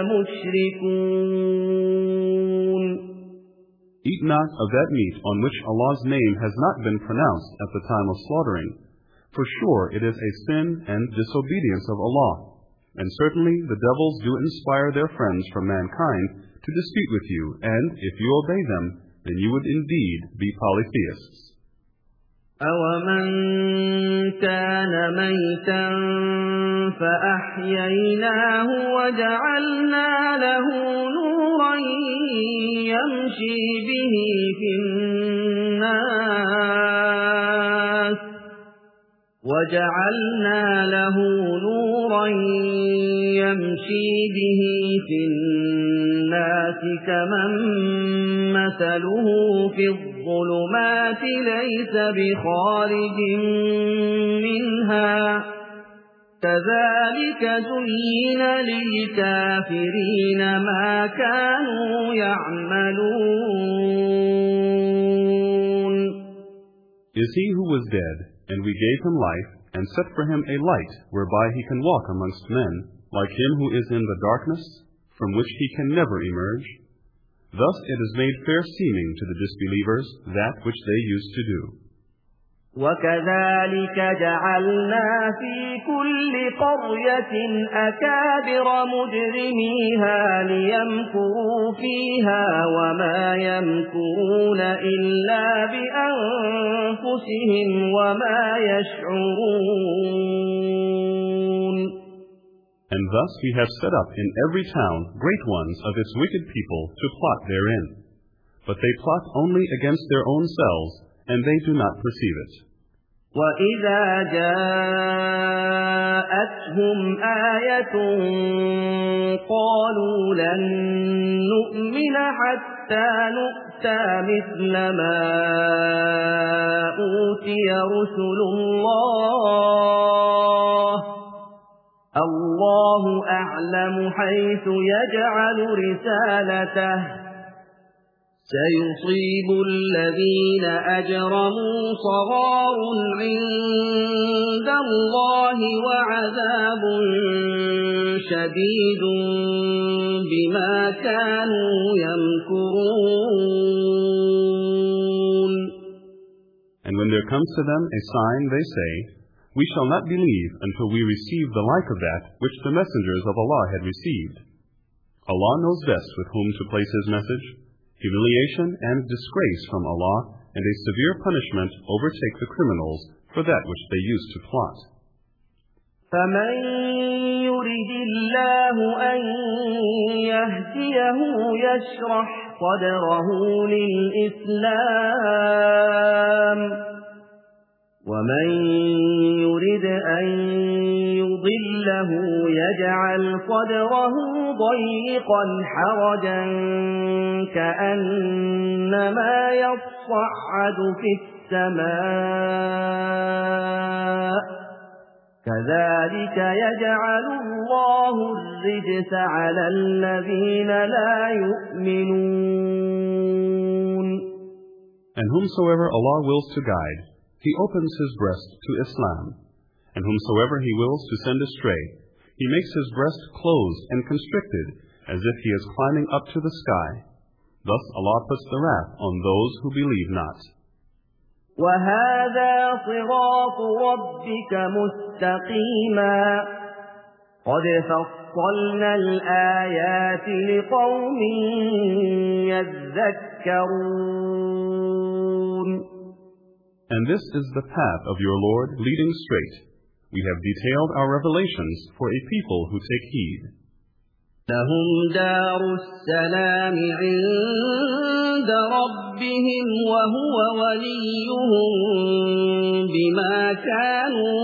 لَمُشْرِكُونَ. Eat not of that meat on which Allah's name has not been pronounced at the time of slaughtering, for sure it is a sin and disobedience of Allah, and certainly the devils do inspire their friends from mankind to dispute with you, and if you obey them, then you would indeed be polytheists. أَوَمَنْ كَانَ مَيْتًا فَأَحْيَيْنَاهُ وَجَعَلْنَا لَهُ نُورًا يَمْشِي بِهِ فِي النَّاسِ وَجَعَلْنَا لَهُ نُورًا يَمْشِي بِهِ فِي النَّاسِ كَمَن مَّثَلُهُ فِي الظُّلُمَاتِ لَيْسَ بِخَارِجٍ مِّنْهَا كذلك زين للكافرين ما كانوا يعملون. Is he who was dead, and we gave him life, and set for him a light whereby he can walk amongst men, like him who is in the darkness, from which he can never emerge? Thus it is made fair seeming to the disbelievers that which they used to do. وَكَذَلِكَ جَعَلْنَا فِي كُلِّ قَرْيَةٍ أَكَابِرَ مُجْرِمِيهَا لِيَمْكُرُوا فِيهَا وَمَا يَمْكُرُونَ إِلَّا بِأَنفُسِهِمْ وَمَا يَشْعُرُونَ. And thus we have set up in every town great ones of its wicked people to plot therein. But they plot only against their own selves, and they do not perceive it. وَإِذَا جَاءَتْهُمْ آيَةٌ قَالُوا لَن نُّؤْمِنَ حَتَّىٰ نُؤْتَىٰ مِثْلَ مَا أُوتِيَ رُسُلُ اللَّهِ اللَّهُ أَعْلَمُ حَيْثُ يَجْعَلُ رِسَالَتَهُ سيصيب الذين أجرموا صغار عند الله وعذاب شديد بما كانوا يمكرون. And when there comes to them a sign, they say, "We shall not believe until we receive the like of that which the messengers of Allah had received." Allah knows best with whom to place His message. Humiliation and disgrace from Allah and a severe punishment overtake the criminals for that which they used to plot. فَمَن يُرِدِ اللَّهُ أَن يَهْدِيَهُ يَشْرَحْ صَدْرَهُ لِلْإِسْلَامِ وَمَن يُرِدْ أَن يُضِلَّهُ يَجْعَلْ صَدْرَهُ ضَيِّقًا حَرَجًا كَأَنَّمَا يَصَّعَّدُ فِي السَّمَاءِ كَذَلِكَ يَجْعَلُ اللَّهُ الرِّجْسَ عَلَى الَّذِينَ لَا يُؤْمِنُونَ. And whomsoever Allah wills to guide, He opens his breast to Islam, and whomsoever He wills to send astray, He makes his breast closed and constricted, as if he is climbing up to the sky. Thus Allah puts the wrath on those who believe not. وَهَذَا صِرَاطُ رَبِّكَ مُسْتَقِيمًا قَدْ فَصَّلْنَا الْآيَاتِ لِقَوْمٍ يَذَّكَّرُونَ. And this is the path of your Lord leading straight. We have detailed our revelations for a people who take heed. لَهُمْ دَارُ السَّلَامِ عِندَ رَبِّهِمْ وَهُوَ وَلِيُّهُم بِمَا كَانُوا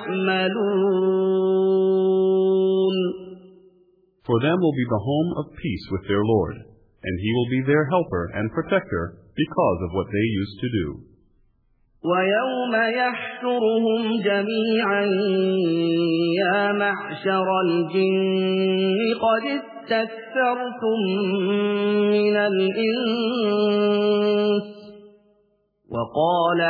يَعْمَلُونَ. For them will be the home of peace with their Lord, and He will be their helper and protector because of what they used to do. وَيَوْمَ يَحْشُرُهُمْ جَمِيعًا يَا مَعْشَرَ الْجِنِّ قَدِ اسْتَكْثَرْتُم مِّنَ الْإِنسِ وَقَالَ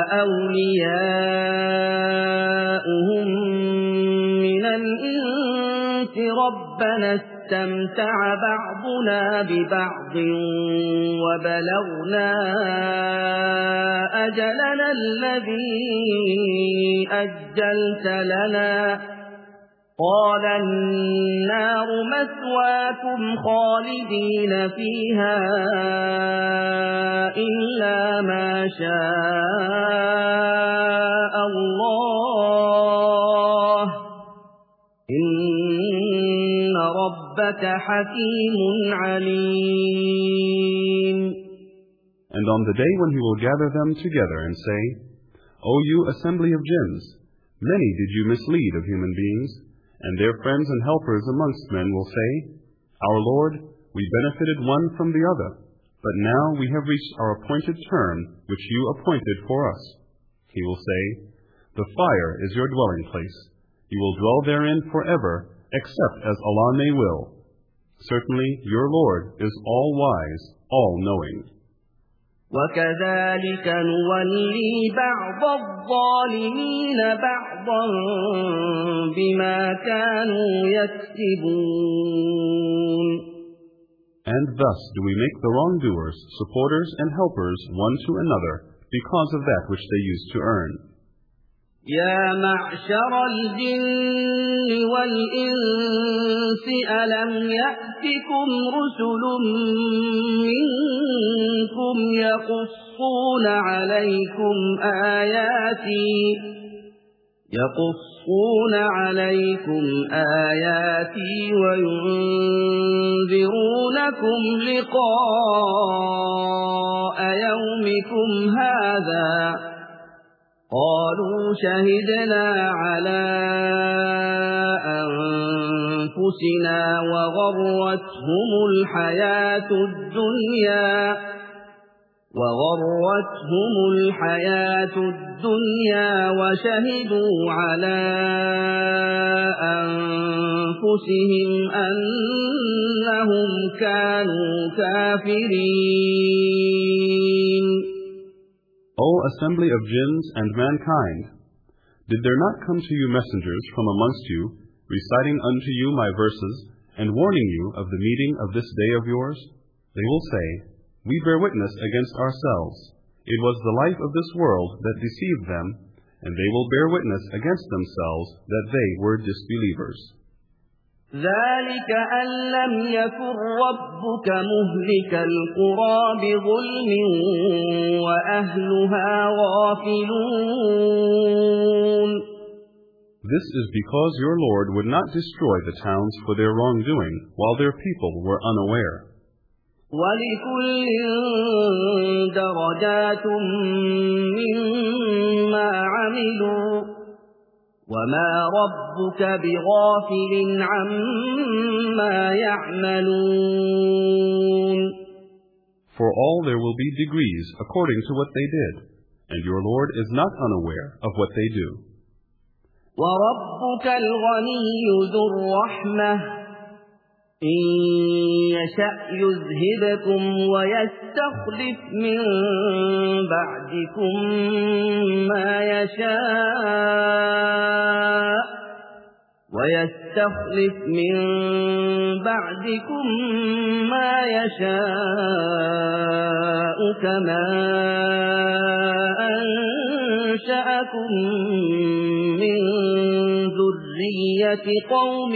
أَوْلِيَاؤُهُم مِّنَ الْإِنسِ رَبَّنَا اسْتَمْتَعَ بَعْضُنَا بِبَعْضٍ وَبَلَغْنَا أَجَلَنَا الَّذِي أَجَّلْتَ لَنَا قَالَ النَّارُ مَثْوَاكُمْ خَالِدِينَ فِيهَا إِلَّا مَا شَاءَ اللَّهُ إِنَّ رَبَّكَ حَكِيمٌ عَلِيمٌ. And on the day when He will gather them together and say, O you assembly of jinns, many did you mislead of human beings, and their friends and helpers amongst men will say, Our Lord, we benefited one from the other, but now we have reached our appointed term which you appointed for us. He will say, The fire is your dwelling place. You will dwell therein forever, except as Allah may will. Certainly your Lord is all-wise, all-knowing. وَكَذَلِكَ نُوَلِّي بَعْضَ الظَّالِمِينَ بَعْضًا بِمَا كَانُوا يَكْسِبُونَ. And thus do we make the wrongdoers supporters and helpers one to another because of that which they used to earn. يا معشر الجن والإنس ألم يأتكم رسل منكم يقصون عليكم آياتي يقصون عليكم آياتي وينذرونكم لقاء يومكم هذا قالوا شهدنا على أنفسنا وغرتهم الحياة الدنيا وغرتهم الحياة الدنيا وشهدوا على أنفسهم أنهم كانوا كافرين. O assembly of jinns and mankind, did there not come to you messengers from amongst you, reciting unto you my verses, and warning you of the meeting of this day of yours? They will say, We bear witness against ourselves. It was the life of this world that deceived them, and they will bear witness against themselves that they were disbelievers. ذلك أن لم يكن ربك مهلك القرى بظلم وأهلها غافلون. This is because your Lord would not destroy the towns for their wrongdoing, while their people were unaware. وَلِكُلٍّ دَرَجَاتٌ مِّمَّا عَمِلُوا وَمَا رَبُّكَ بِغَافِلٍ عَمَّا يَعْمَلُونَ. For all there will be degrees according to what they did, and your Lord is not unaware of what they do. وَرَبُّكَ الْغَنِيُّ ذُو الرَّحْمَةِ إِن يَشَأْ يُذْهِبْكُمْ وَيَسْتَخْلِفْ مِن بَعْدِكُم مَّا يَشَاءُ وَيَسْتَخْلِفْ مِن بَعْدِكُم مَّا يَشَاءُ كَمَا أَنشَأَكُم مِّن ذُرِّيَّةِ قَوْمٍ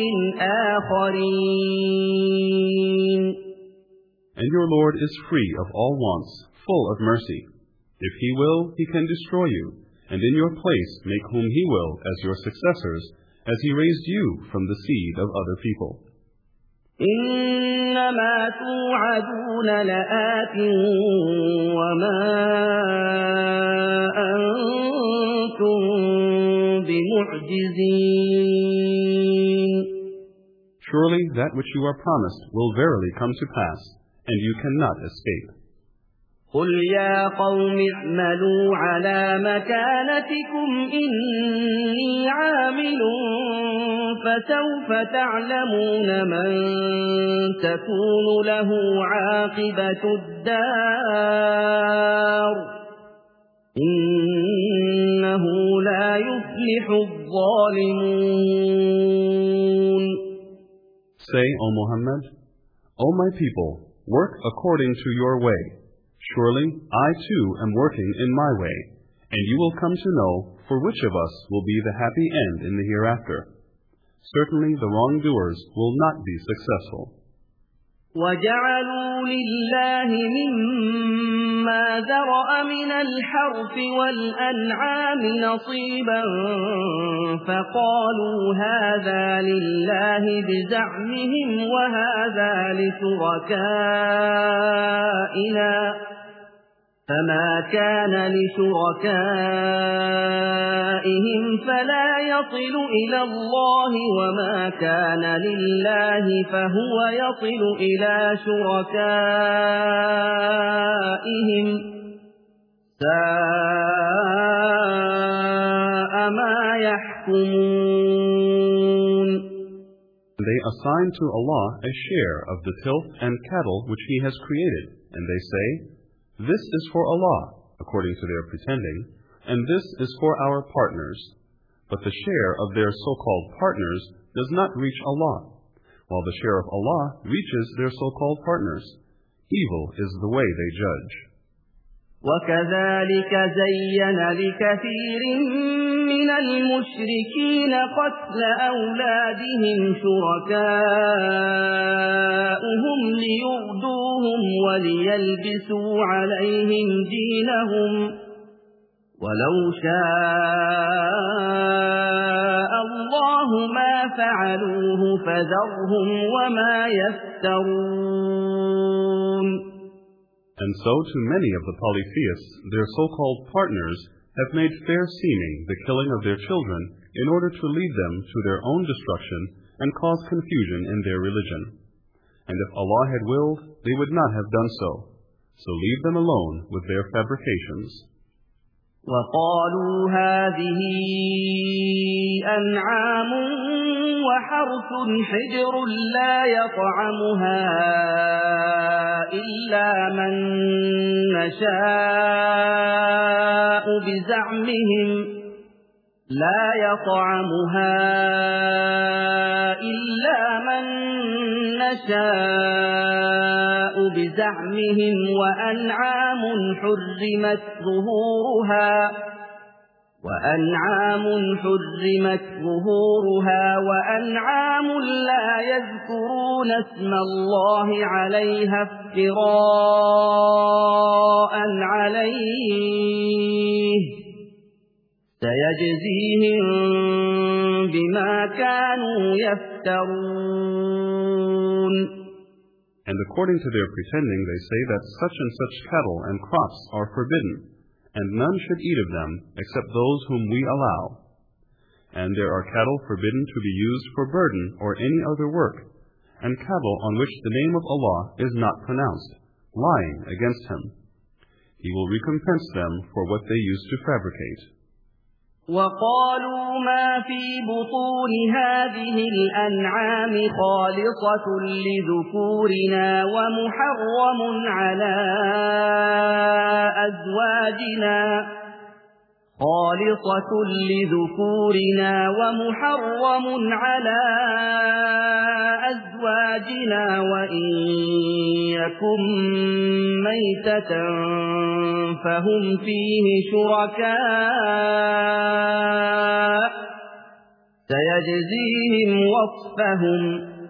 آخَرِينَ. And your Lord is free of all wants, full of mercy. If He will, He can destroy you, and in your place make whom He will as your successors, as He raised you from the seed of other people. إِنَّمَا تُوعَدُونَ لَآتٍ وَمَا أَنتُم بِمُعْجِزِينَ. Surely that which you are promised will verily come to pass, and you cannot escape. قُلْ يَا قَوْمِ اعْمَلُوا عَلَى مَكَانَتِكُمْ إِنِّي عَامِلٌ فَسَوْفَ تَعْلَمُونَ مَن تَكُونُ لَهُ عَاقِبَةُ الدَّارِ إِنَّهُ لَا يُفْلِحُ الظَّالِمُونَ. Say, O Muhammad, O my people, work according to your way. Surely I too am working in my way, and you will come to know for which of us will be the happy end in the hereafter. Certainly the wrongdoers will not be successful. وَجَعَلُوا لِلَّهِ مِمَّا ذَرَأَ مِنَ الْحَرْثِ وَالْأَنْعَامِ نَصِيبًا فَقَالُوا هَذَا لِلَّهِ بِزَعْمِهِمْ وَهَذَا لِشُرَكَائِنَا فَمَا كَانَ لِشُرَكَائِهِمْ فَلَا يَصِلُ إِلَى اللَّهِ وَمَا كَانَ لِلَّهِ فَهُوَ يَصِلُ إِلَى شُرَكَائِهِمْ سَاءَ مَا يَحْكُمُونَ. They assign to Allah a share of the tilth and cattle which He has created, and they say, "This is for Allah," according to their pretending, "and this is for our partners." But the share of their so-called partners does not reach Allah, while the share of Allah reaches their so-called partners. Evil is the way they judge. وَكَذَلِكَ زَيَّنَ لِكَثِيرٍ مِّنَ الْمُشْرِكِينَ قَتْلَ أَوْلَادِهِمْ شُرَكَاؤُهُمْ لِيُرْدُوهُمْ وَلِيَلْبِسُوا عَلَيْهِمْ دِينَهُمْ وَلَوْ شَاءَ اللَّهُ مَا فَعَلُوهُ فَذَرْهُمْ وَمَا يَفْتَرُونَ. And so to many of the polytheists, their so-called partners have made fair seeming the killing of their children in order to lead them to their own destruction and cause confusion in their religion. And if Allah had willed, they would not have done so. So leave them alone with their fabrications. وَقَالُوا هَذِهِ أَنْعَامٌ وَحَرْثٌ حِجْرٌ لَّا يَطْعَمُهَا إِلَّا مَن نَّشَاءُ بِزَعْمِهِمْ لَا يَطْعَمُهَا إِلَّا مَن نَّشَاءُ بِزَعْمِهِمْ وَأَنْعَامٌ حُرِّمَتْ ظُهُورُهَا وَأَنْعَامٌ حُرِّمَتْ ظُهُورُهَا وَأَنْعَامٌ لَّا يَذْكُرُونَ اسْمَ اللَّهِ عَلَيْهَا افْتِرَاءً عَلَيْهِ سَيَجْزِيهِم بِمَا كَانُوا يَفْتَرُونَ. And according to their pretending, they say that such and such cattle and crops are forbidden, and none should eat of them except those whom we allow. And there are cattle forbidden to be used for burden or any other work, and cattle on which the name of Allah is not pronounced, lying against Him. He will recompense them for what they used to fabricate. وَقَالُوا مَا فِي بُطُونِ هَٰذِهِ الْأَنْعَامِ خَالِصَةٌ لِّذُكُورِنَا وَمُحَرَّمٌ عَلَىٰ أَزْوَاجِنَا خَالِصَةٌ لِّذُكُورِنَا وَمُحَرَّمٌ عَلَىٰ أَزْوَاجِنَا وَإِن يَكُن مَّيْتَةً فَهُمْ فِيهِ شُرَكَاءُ سَيَجْزِيهِمْ وَصْفَهُمْ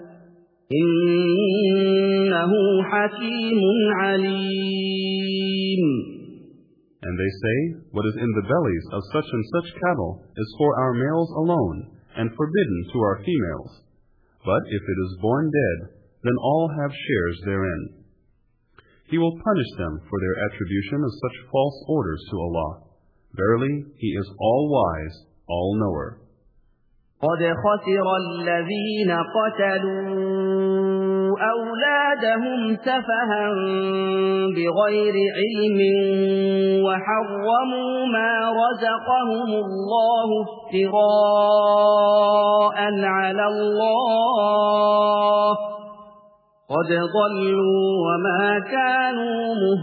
إِنَّهُ حَكِيمٌ عَلِيمٌ. And they say, what is in the bellies of such and such cattle is for our males alone, and forbidden to our females. But if it is born dead, then all have shares therein. He will punish them for their attribution of such false orders to Allah. Verily, He is all-wise, all-knower. قَدْ خَسِرَ الَّذِينَ قَتَلُوا أَوْلَادَهُمْ سَفَهًا بِغَيْرِ عِلْمٍ وَحَرَّمُوا مَا رَزَقَهُمُ اللَّهُ افْتِرَاءً عَلَى اللَّهِ قَدْ ضَلُّوا وَمَا كَانُوا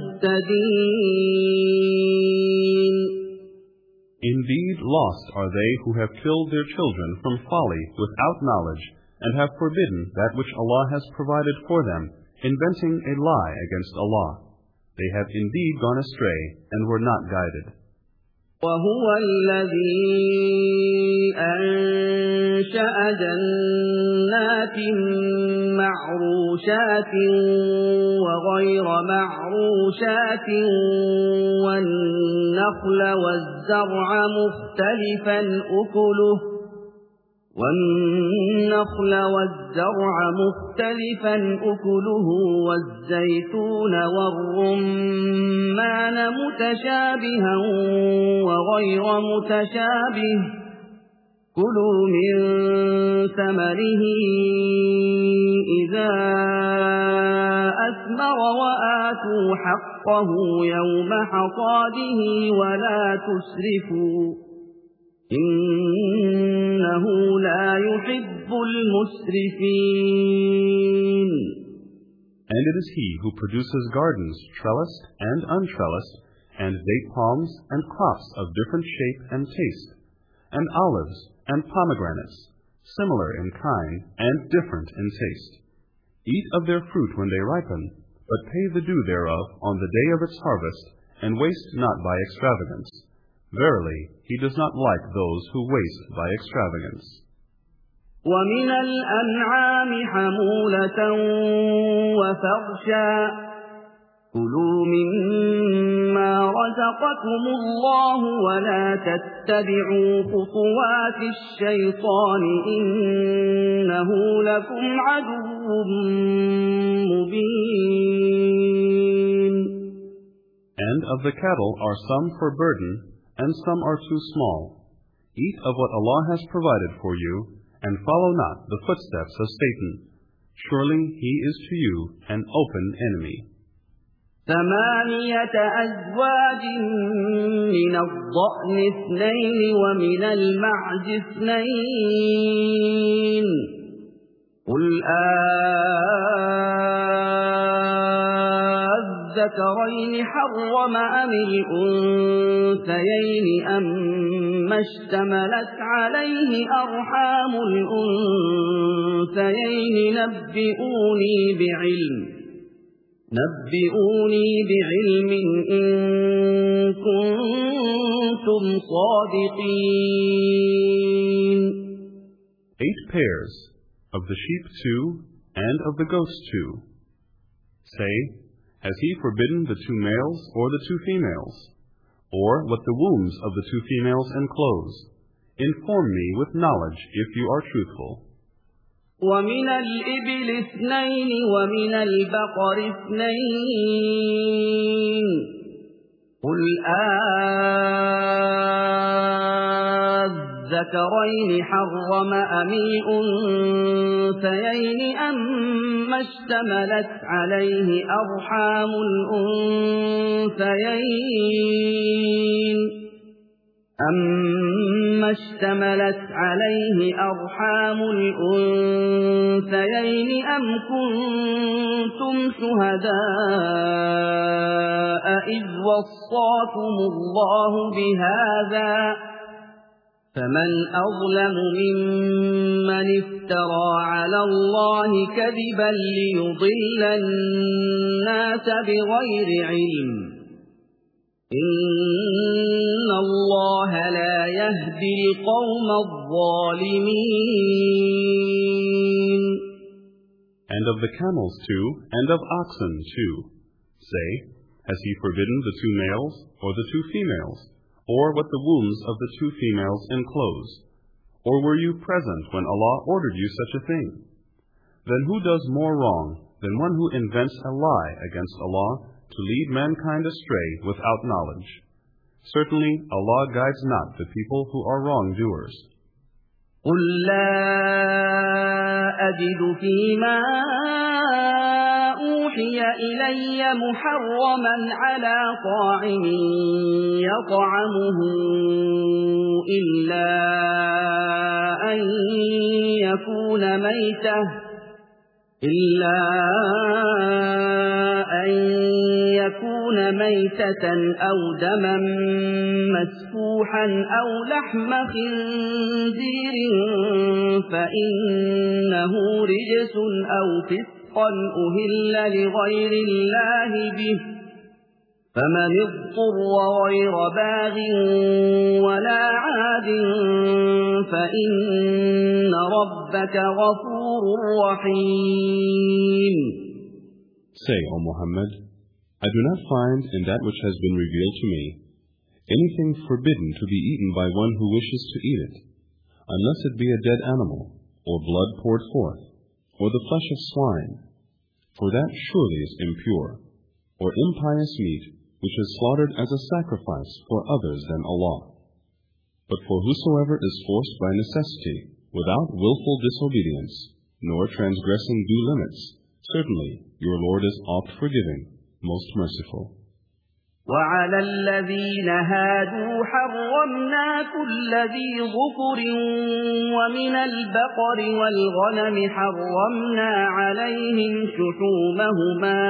مُهْتَدِينَ. Indeed, lost are they who have killed their children from folly without knowledge, and have forbidden that which Allah has provided for them, inventing a lie against Allah. They have indeed gone astray and were not guided. وَهُوَ الَّذِي أَنشَأَ جَنَّاتٍ مَّعْرُوشَاتٍ وَغَيْرَ مَعْرُوشَاتٍ وَالنَّخْلَ وَالزَّرْعَ مُخْتَلِفًا أُكُلُهُ والنخل والزرع مختلفا أكله والزيتون والرمان متشابها وغير متشابه كلوا من ثمره إذا أثمر وآتوا حقه يوم حصاده ولا تسرفوا إنه لا يحب يحب المسرفين. And it is he who produces gardens, trellised and untrellised, and date palms and crops of different shape and taste, and olives and pomegranates, similar in kind and different in taste. Eat of their fruit when they ripen, but pay the due thereof on the day of its harvest, and waste not by extravagance. Verily, he does not like those who waste by extravagance. وَمِنَ الْأَنْعَامِ حَمُولَةً وَفَرْشًا كُلُوا مِمَّا رَزَقَكُمُ اللَّهُ وَلَا تَتَّبِعُوا خُطُوَاتِ الشَّيْطَانِ إِنَّهُ لَكُمْ عَدُوٌّ مُبِينٌ. And of the cattle are some for burden, and some are too small. Eat of what Allah has provided for you, and follow not the footsteps of Satan. Surely he is to you an open enemy. ثمانية أزواج من الضأن اثنين ومن المعز اثنين قل أذكرين حرم أم الأنثيين أما اشتملت عليه أرحام الأنثيين نبئوني بعلم نبئوني بعلم إن كنتم صادقين. Eight pairs, of the sheep two, and of the goats two. Say, has he forbidden the two males or the two females? Or what the wombs of the two females enclose? Inform me with knowledge if you are truthful. وَمِنَ الْإِبِلِ اثْنَيْنِ وَمِنَ الْبَقَرِ اثْنَيْنِ قُلْ أَذَّكَرَيْنِ حَرَّمَ أَمِ الْأُنثَيَيْنِ أَمَّا اشْتَمَلَتْ عَلَيْهِ أَرْحَامُ الْأُنثَيَيْنِ أَمَّا اشْتَمَلَتْ عَلَيْهِ أَرْحَامُ الْأُنثَيَيْنِ أَمْ كُنتُمْ شُهَدَاءَ إِذْ وَصَّاكُمُ اللَّهُ بِهَذَا فَمَنْ أَظْلَمُ مِمَّنِ افْتَرَى عَلَى اللَّهِ كَذِبًا لِيُضِلَّ النَّاسَ بِغَيْرِ عِلْمٍ إِنَّ اللَّهَ لَا يَهْدِي الْقَوْمَ الظَّالِمِينَ. And of the camels too, and of oxen too. Say, has he forbidden the two males or the two females, or what the wombs of the two females enclose? Or were you present when Allah ordered you such a thing? Then who does more wrong than one who invents a lie against Allah to lead mankind astray without knowledge? Certainly Allah guides not the people who are wrongdoers. قُلْ لَا أَجِدُ فِيمَا أُوحِيَ إِلَيَّ مُحَرَّمًا عَلَى طَاعِمٍ يَطْعَمُهُ إِلَّا أَن يَكُونَ مَيْتَةً إِلَّا أَن يَكُونَ مَيْتَةً أَوْ دَمًا مَّسْفُوحًا أَوْ لَحْمَ خِنزِيرٍ فَإِنَّهُ رِجْسٌ أَوْ فِسْقًا أُهِلَّ لِغَيْرِ اللَّهِ بِهِ فَمَنِ اضْطُرَّ غَيْرَ باغٍ وَلَا عَادٍ فَإِنَّ رَبَّكَ غَفُورٌ رَّحِيمٌ. Say, O Muhammad, I do not find in that which has been revealed to me anything forbidden to be eaten by one who wishes to eat it, unless it be a dead animal, or blood poured forth, or the flesh of swine, for that surely is impure, or impious meat, which is slaughtered as a sacrifice for others than Allah. But for whosoever is forced by necessity, without willful disobedience, nor transgressing due limits, certainly your Lord is oft forgiving, most merciful. وعلى الذين هادوا حرمنا كل ذي ظفر ومن البقر والغنم حرمنا عليهم شحومهما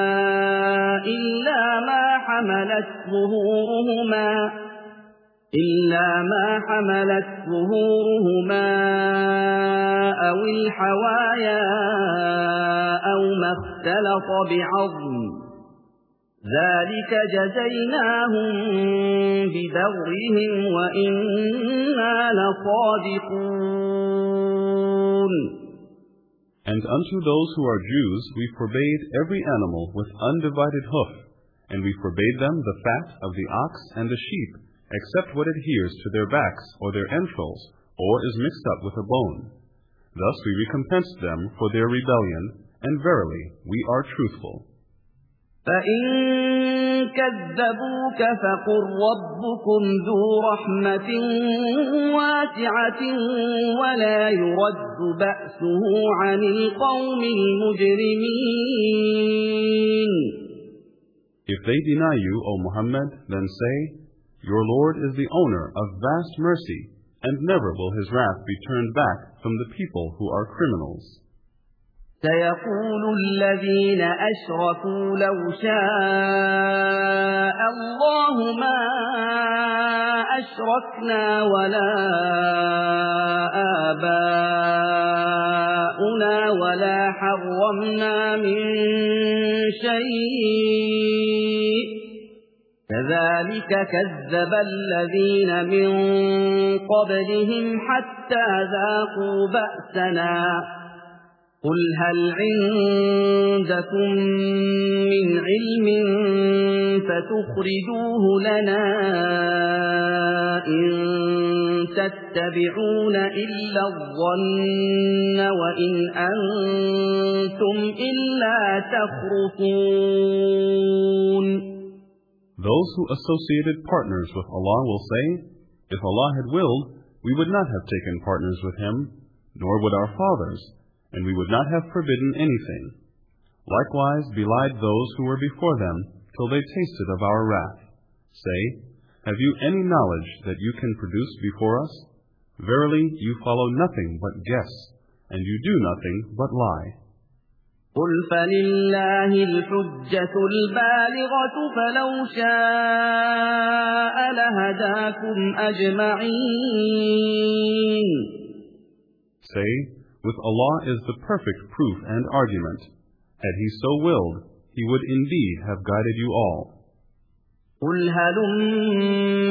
إلا ما حملت ظهورهما إلا ما حملت ظهورهما أو الحوايا أو ما اختلط بعظم ذلك جزيناهم ببغيهم وإنا لصادقون. And unto those who are Jews we forbade every animal with undivided hoof, and we forbade them the fat of the ox and the sheep, except what adheres to their backs or their entrails, or is mixed up with a bone. Thus we recompensed them for their rebellion, and verily we are truthful. فإن كذبوك فقل ربكم ذو رحمة واسعة ولا يرد بأسه عن القوم المجرمين. If they deny you, O Muhammad, then say, Your Lord is the owner of vast mercy, and never will his wrath be turned back from the people who are criminals. سيقول الذين أشركوا لو شاء الله ما أشركنا ولا آباؤنا ولا حرمنا من شيء كذلك كذب الذين من قبلهم حتى ذاقوا بأسنا قل هل عندكم من علم فتخرجوه لنا إن تتبعون إلا الظن وإن أنتم إلا تخرصون. Those who associated partners with Allah will say, If Allah had willed, we would not have taken partners with Him, nor would our fathers, and we would not have forbidden anything. Likewise belied those who were before them till they tasted of our wrath. Say, Have you any knowledge that you can produce before us? Verily, you follow nothing but guess, and you do nothing but lie. قل فلله الحجة البالغة فلو شاء لهداكم أجمعين. Say, With Allah is the perfect proof and argument. Had He so willed, He would indeed have guided you all. قل هلم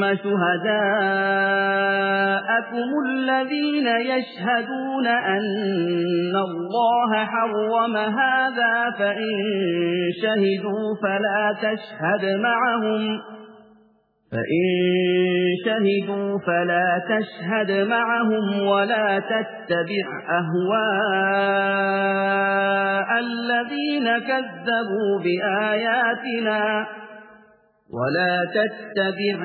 شهداءكم الذين يشهدون أن الله حرم هذا فإن شهدوا فلا تشهد معهم فإن شهدوا فلا تشهد معهم ولا تتبع أهواء الذين كذبوا بآياتنا ولا تتبع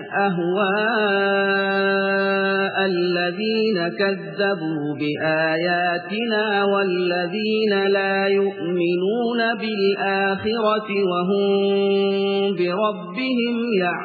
أهواء الذين كذبوا بآياتنا والذين لا يؤمنون بالآخرة وهم بربهم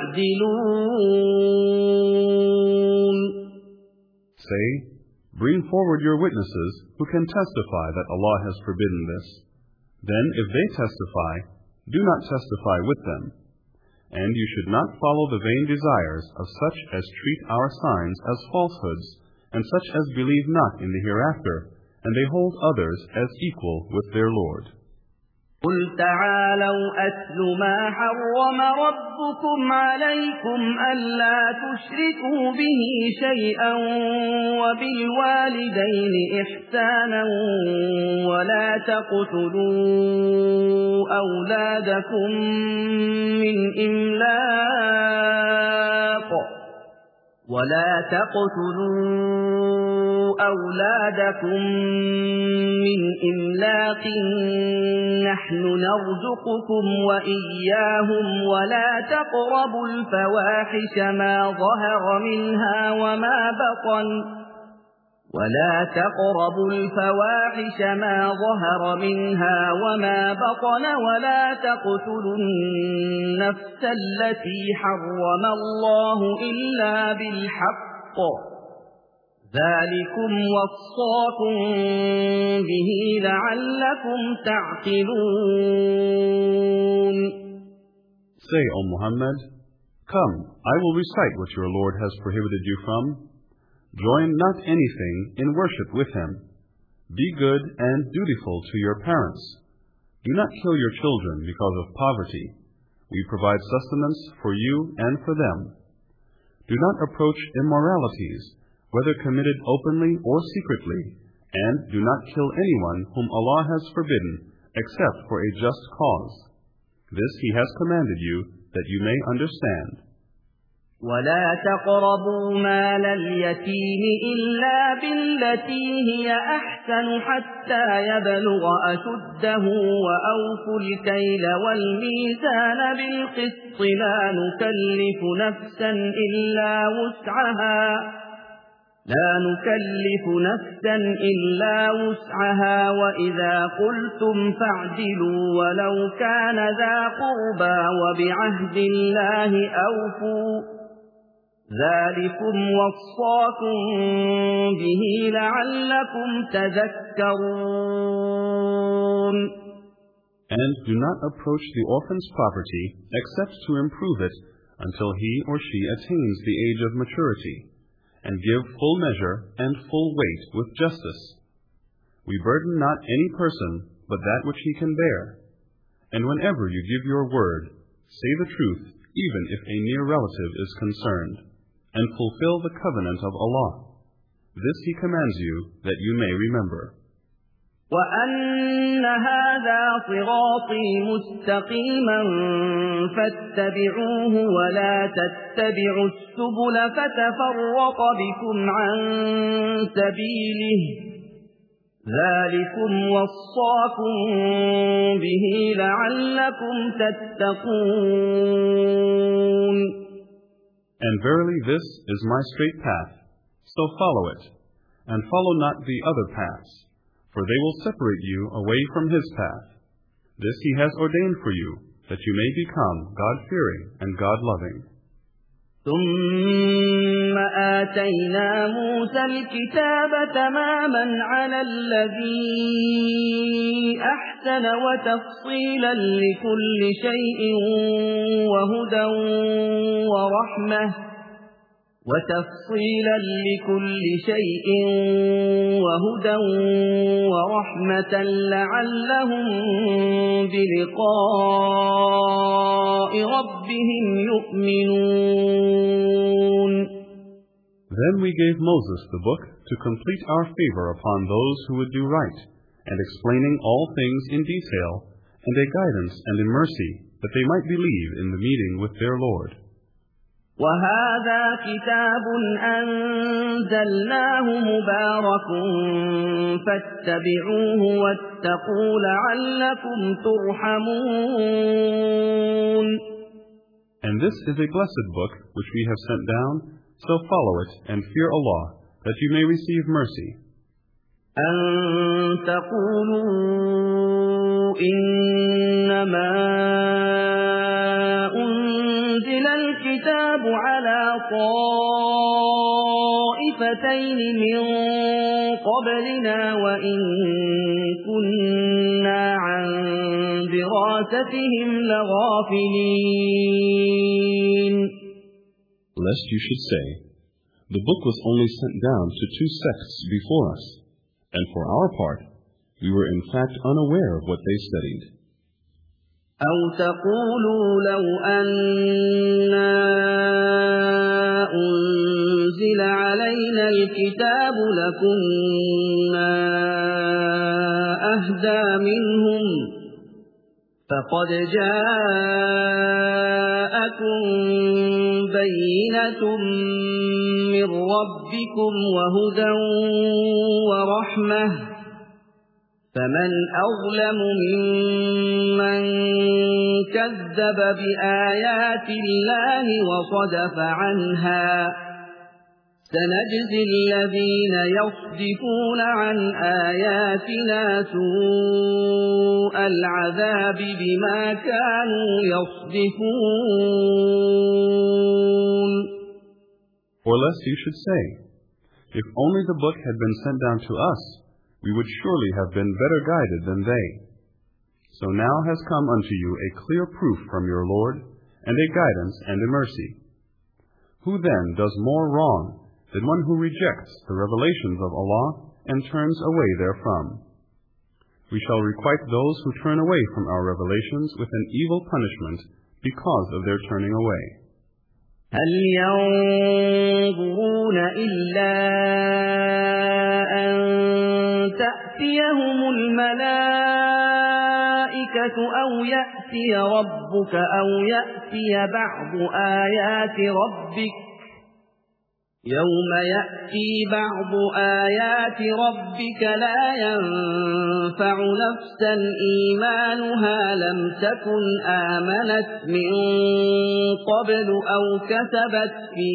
يعدلون. Say, Bring forward your witnesses who can testify that Allah has forbidden this. Then if they testify, do not testify with them. And you should not follow the vain desires of such as treat our signs as falsehoods, and such as believe not in the hereafter, and they hold others as equal with their Lord. قل تعالوا أتل ما حرم ربكم عليكم ألا تشركوا به شيئا وبالوالدين إحسانا ولا تقتلوا أولادكم من إملاق ولا تقتلوا أولادكم من إملاق نحن نرزقكم وإياهم ولا تقربوا الفواحش ما ظهر منها وما بطن ولا تقربوا الفواحش ما ظهر منها وما بطن ولا تقتلوا النفس التي حرم الله إلا بالحق ذلكم وصاكم به لعلكم تعقلون. Say, O Muhammad, come, I will recite what your Lord has prohibited you from. Join not anything in worship with him. Be good and dutiful to your parents. Do not kill your children because of poverty. We provide sustenance for you and for them. Do not approach immoralities, whether committed openly or secretly, and do not kill anyone whom Allah has forbidden except for a just cause. This He has commanded you that you may understand. ولا تقربوا مال اليتيم إلا بالتي هي أحسن حتى يبلغ أشده وأوفوا الكيل والميزان بالقسط لا نكلف نفسا إلا وسعها لا نكلف نفسا إلا وسعها وإذا قلتم فاعدلوا ولو كان ذا قربى وبعهد الله أوفوا ذلكم وصاكم به لعلكم تذكرون. And do not approach the orphan's property except to improve it until he or she attains the age of maturity, and give full measure and full weight with justice. We burden not any person but that which he can bear. And whenever you give your word, say the truth even if a near relative is concerned, and fulfill the covenant of Allah. This He commands you that you may remember. وَأَنَّ هَذَا صِرَاطِي مُسْتَقِيمًا فَاتَّبِعُوهُ وَلَا تَتَّبِعُوا السُّبُلَ فَتَفَرَّقَ بِكُمْ عَن سَبِيلِهِ ذَلِكُمْ وَصَّاكُم بِهِ لَعَلَّكُمْ تَتَّقُونَ. And verily this is my straight path, so follow it, and follow not the other paths, for they will separate you away from His path. This He has ordained for you, that you may become God-fearing and God-loving. ثم آتينا موسى الكتاب تماما على الذي أحسن وتفصيلا لكل شيء وهدى ورحمة وتفصيلا لكل شيء وهدى ورحمة لعلهم بلقاء ربهم يؤمنون. Then we gave Moses the book to complete our favor upon those who would do right, and explaining all things in detail, and a guidance and a mercy, that they might believe in the meeting with their Lord. وَهَذَا كِتَابٌ أَنزَلْنَاهُ مُبَارَكٌ فَاتَّبِعُوهُ وَاتَّقُوا لَعَلَّكُمْ تُرْحَمُونَ. And this is a blessed book which we have sent down, so follow it and fear Allah, that you may receive mercy. أَن تَقُولُوا إِنَّمَا أُنزِلَ الْكِتَابُ عَلَى طَائِفَتَيْنِ مِنْ قَبْلِنَا وَإِنْ كُنَّا عَنْ دِرَاسَتِهِمْ لَغَافِلِينَ. Lest you should say, the book was only sent down to two sects before us, and for our part, we were in fact unaware of what they studied. أَوْ تَقُولُوا لَوْ أَنَّا أُنزِلَ عَلَيْنَا الْكِتَابُ لَكُنَّا أَهْدَى مِنْهُمْ فَقَدْ جَاءَكُمْ بَيِّنَةٌ مِّن رَّبِّكُمْ وَهُدًى وَرَحْمَةٌ فَمَنْ أَظْلَمُ مِمَّنْ كَذَّبَ بِآيَاتِ اللَّهِ وَصَدَفَ عَنْهَا سنجزي الذين يصدفون عن آياتنا سوء العذاب بما كانوا يصدفون. Or lest you should say, if only the book had been sent down to us, we would surely have been better guided than they. So now has come unto you a clear proof from your Lord, and a guidance and a mercy. Who then does more wrong than one who rejects the revelations of Allah and turns away therefrom? We shall requite those who turn away from our revelations with an evil punishment because of their turning away. هل ينظرون إلا أن تأتيهم الملائكة أو يأتي ربك أو يأتي بعض آيات ربك يوم يأتي بعض آيات ربك لا ينفع نفسا إيمانها لم تكن آمنت من قبل أو كسبت في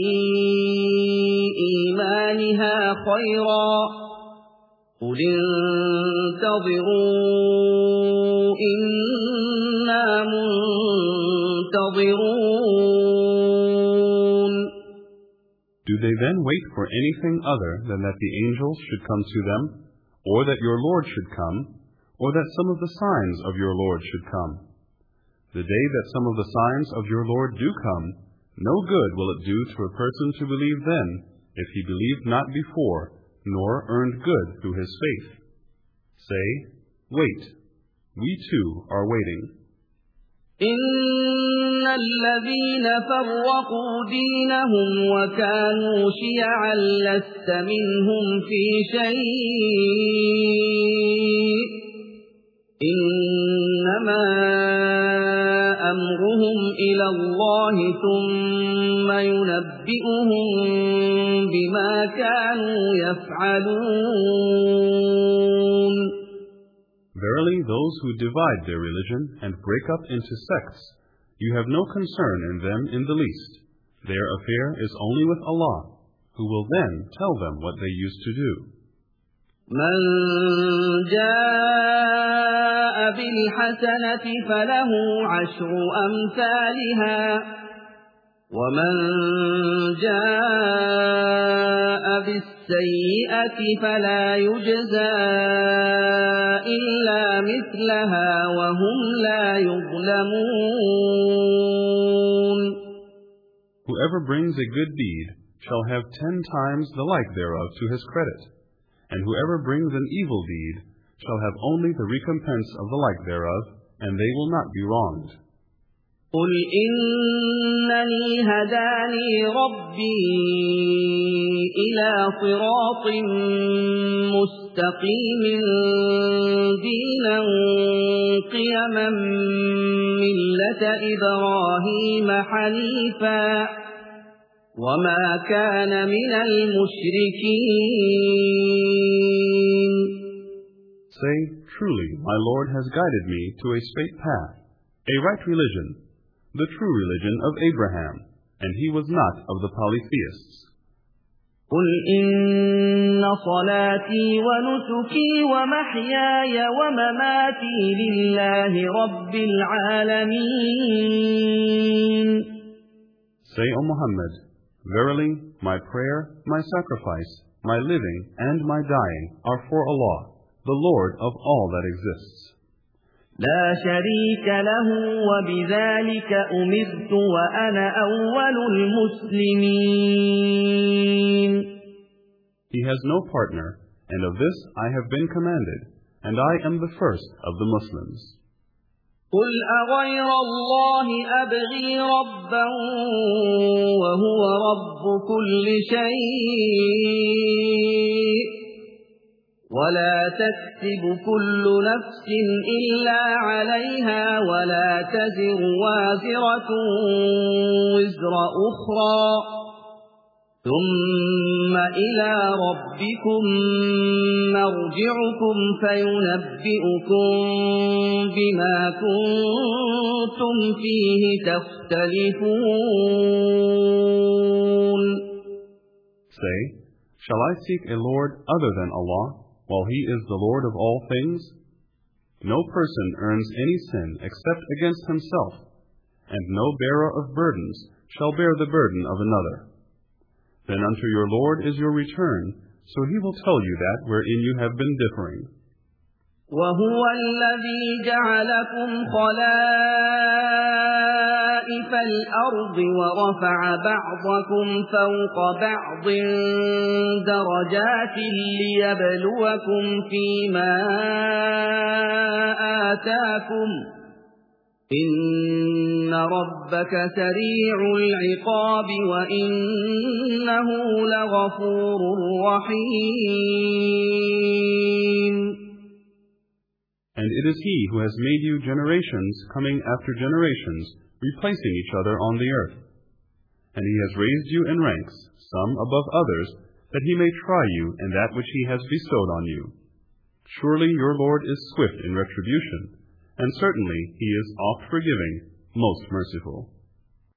إيمانها خيرا قل انتظروا إنا منتظرون. Do they then wait for anything other than that the angels should come to them, or that your Lord should come, or that some of the signs of your Lord should come? The day that some of the signs of your Lord do come, no good will it do to a person to believe then, if he believed not before, nor earned good through his faith. Say, wait, we too are waiting. إن الذين فرقوا دينهم وكانوا شيعا لست منهم في شيء إنما أمرهم إلى الله ثم ينبئهم بما كانوا يفعلون. Verily, those who divide their religion and break up into sects, you have no concern in them in the least. Their affair is only with Allah, who will then tell them what they used to do. من جاء بالحسنة فله عشر أمثالها ومن جاء بالسيئة فلا يجزى إلا مثلها وهم لا يظلمون. Whoever brings a good deed shall have ten times the like thereof to his credit, and whoever brings an evil deed shall have only the recompense of the like thereof, and they will not be wronged. قل إنني هداني ربي إلى صراط مستقيم دينا قيما ملة إبراهيم حنيفا وما كان من المشركين. Say, truly, my Lord has guided me to a straight path, a right religion, the true religion of Abraham, and he was not of the polytheists. قل إن صلاتي ونسكي ومحياي ومماتي لله رب العالمين. Say, O Muhammad, verily, my prayer, my sacrifice, my living, and my dying are for Allah, the Lord of all that exists. لا شريك له وبذلك أمرت وأنا أول المسلمين. He has no partner, and of this I have been commanded, and I am the first of the Muslims. قل أغير الله أبغي ربا وهو رب كل شيء ولا تكسب كل نفس إلا عليها ولا تزر وازرة وزر أخرى ثم إلى ربكم مرجعكم فينبئكم بما كنتم فيه تختلفون. Say, shall I seek a Lord other than Allah, while He is the Lord of all things? No person earns any sin except against himself, and no bearer of burdens shall bear the burden of another. Then unto your Lord is your return, so He will tell you that wherein you have been differing. وَهُوَ الَّذِي جَعَلَكُمْ خَلَائِفَ الْأَرْضِ وَرَفَعَ بَعْضَكُمْ فَوْقَ بَعْضٍ دَرَجَاتٍ لِيَبْلُوَكُمْ فِيمَا آتَاكُمْ إِنَّ رَبَّكَ سَرِيعُ الْعِقَابِ وَإِنَّهُ لَغَفُورٌ رَّحِيمٌ. And it is He who has made you generations coming after generations, replacing each other on the earth. And He has raised you in ranks, some above others, that He may try you in that which He has bestowed on you. Surely your Lord is swift in retribution, and certainly He is oft forgiving, most merciful.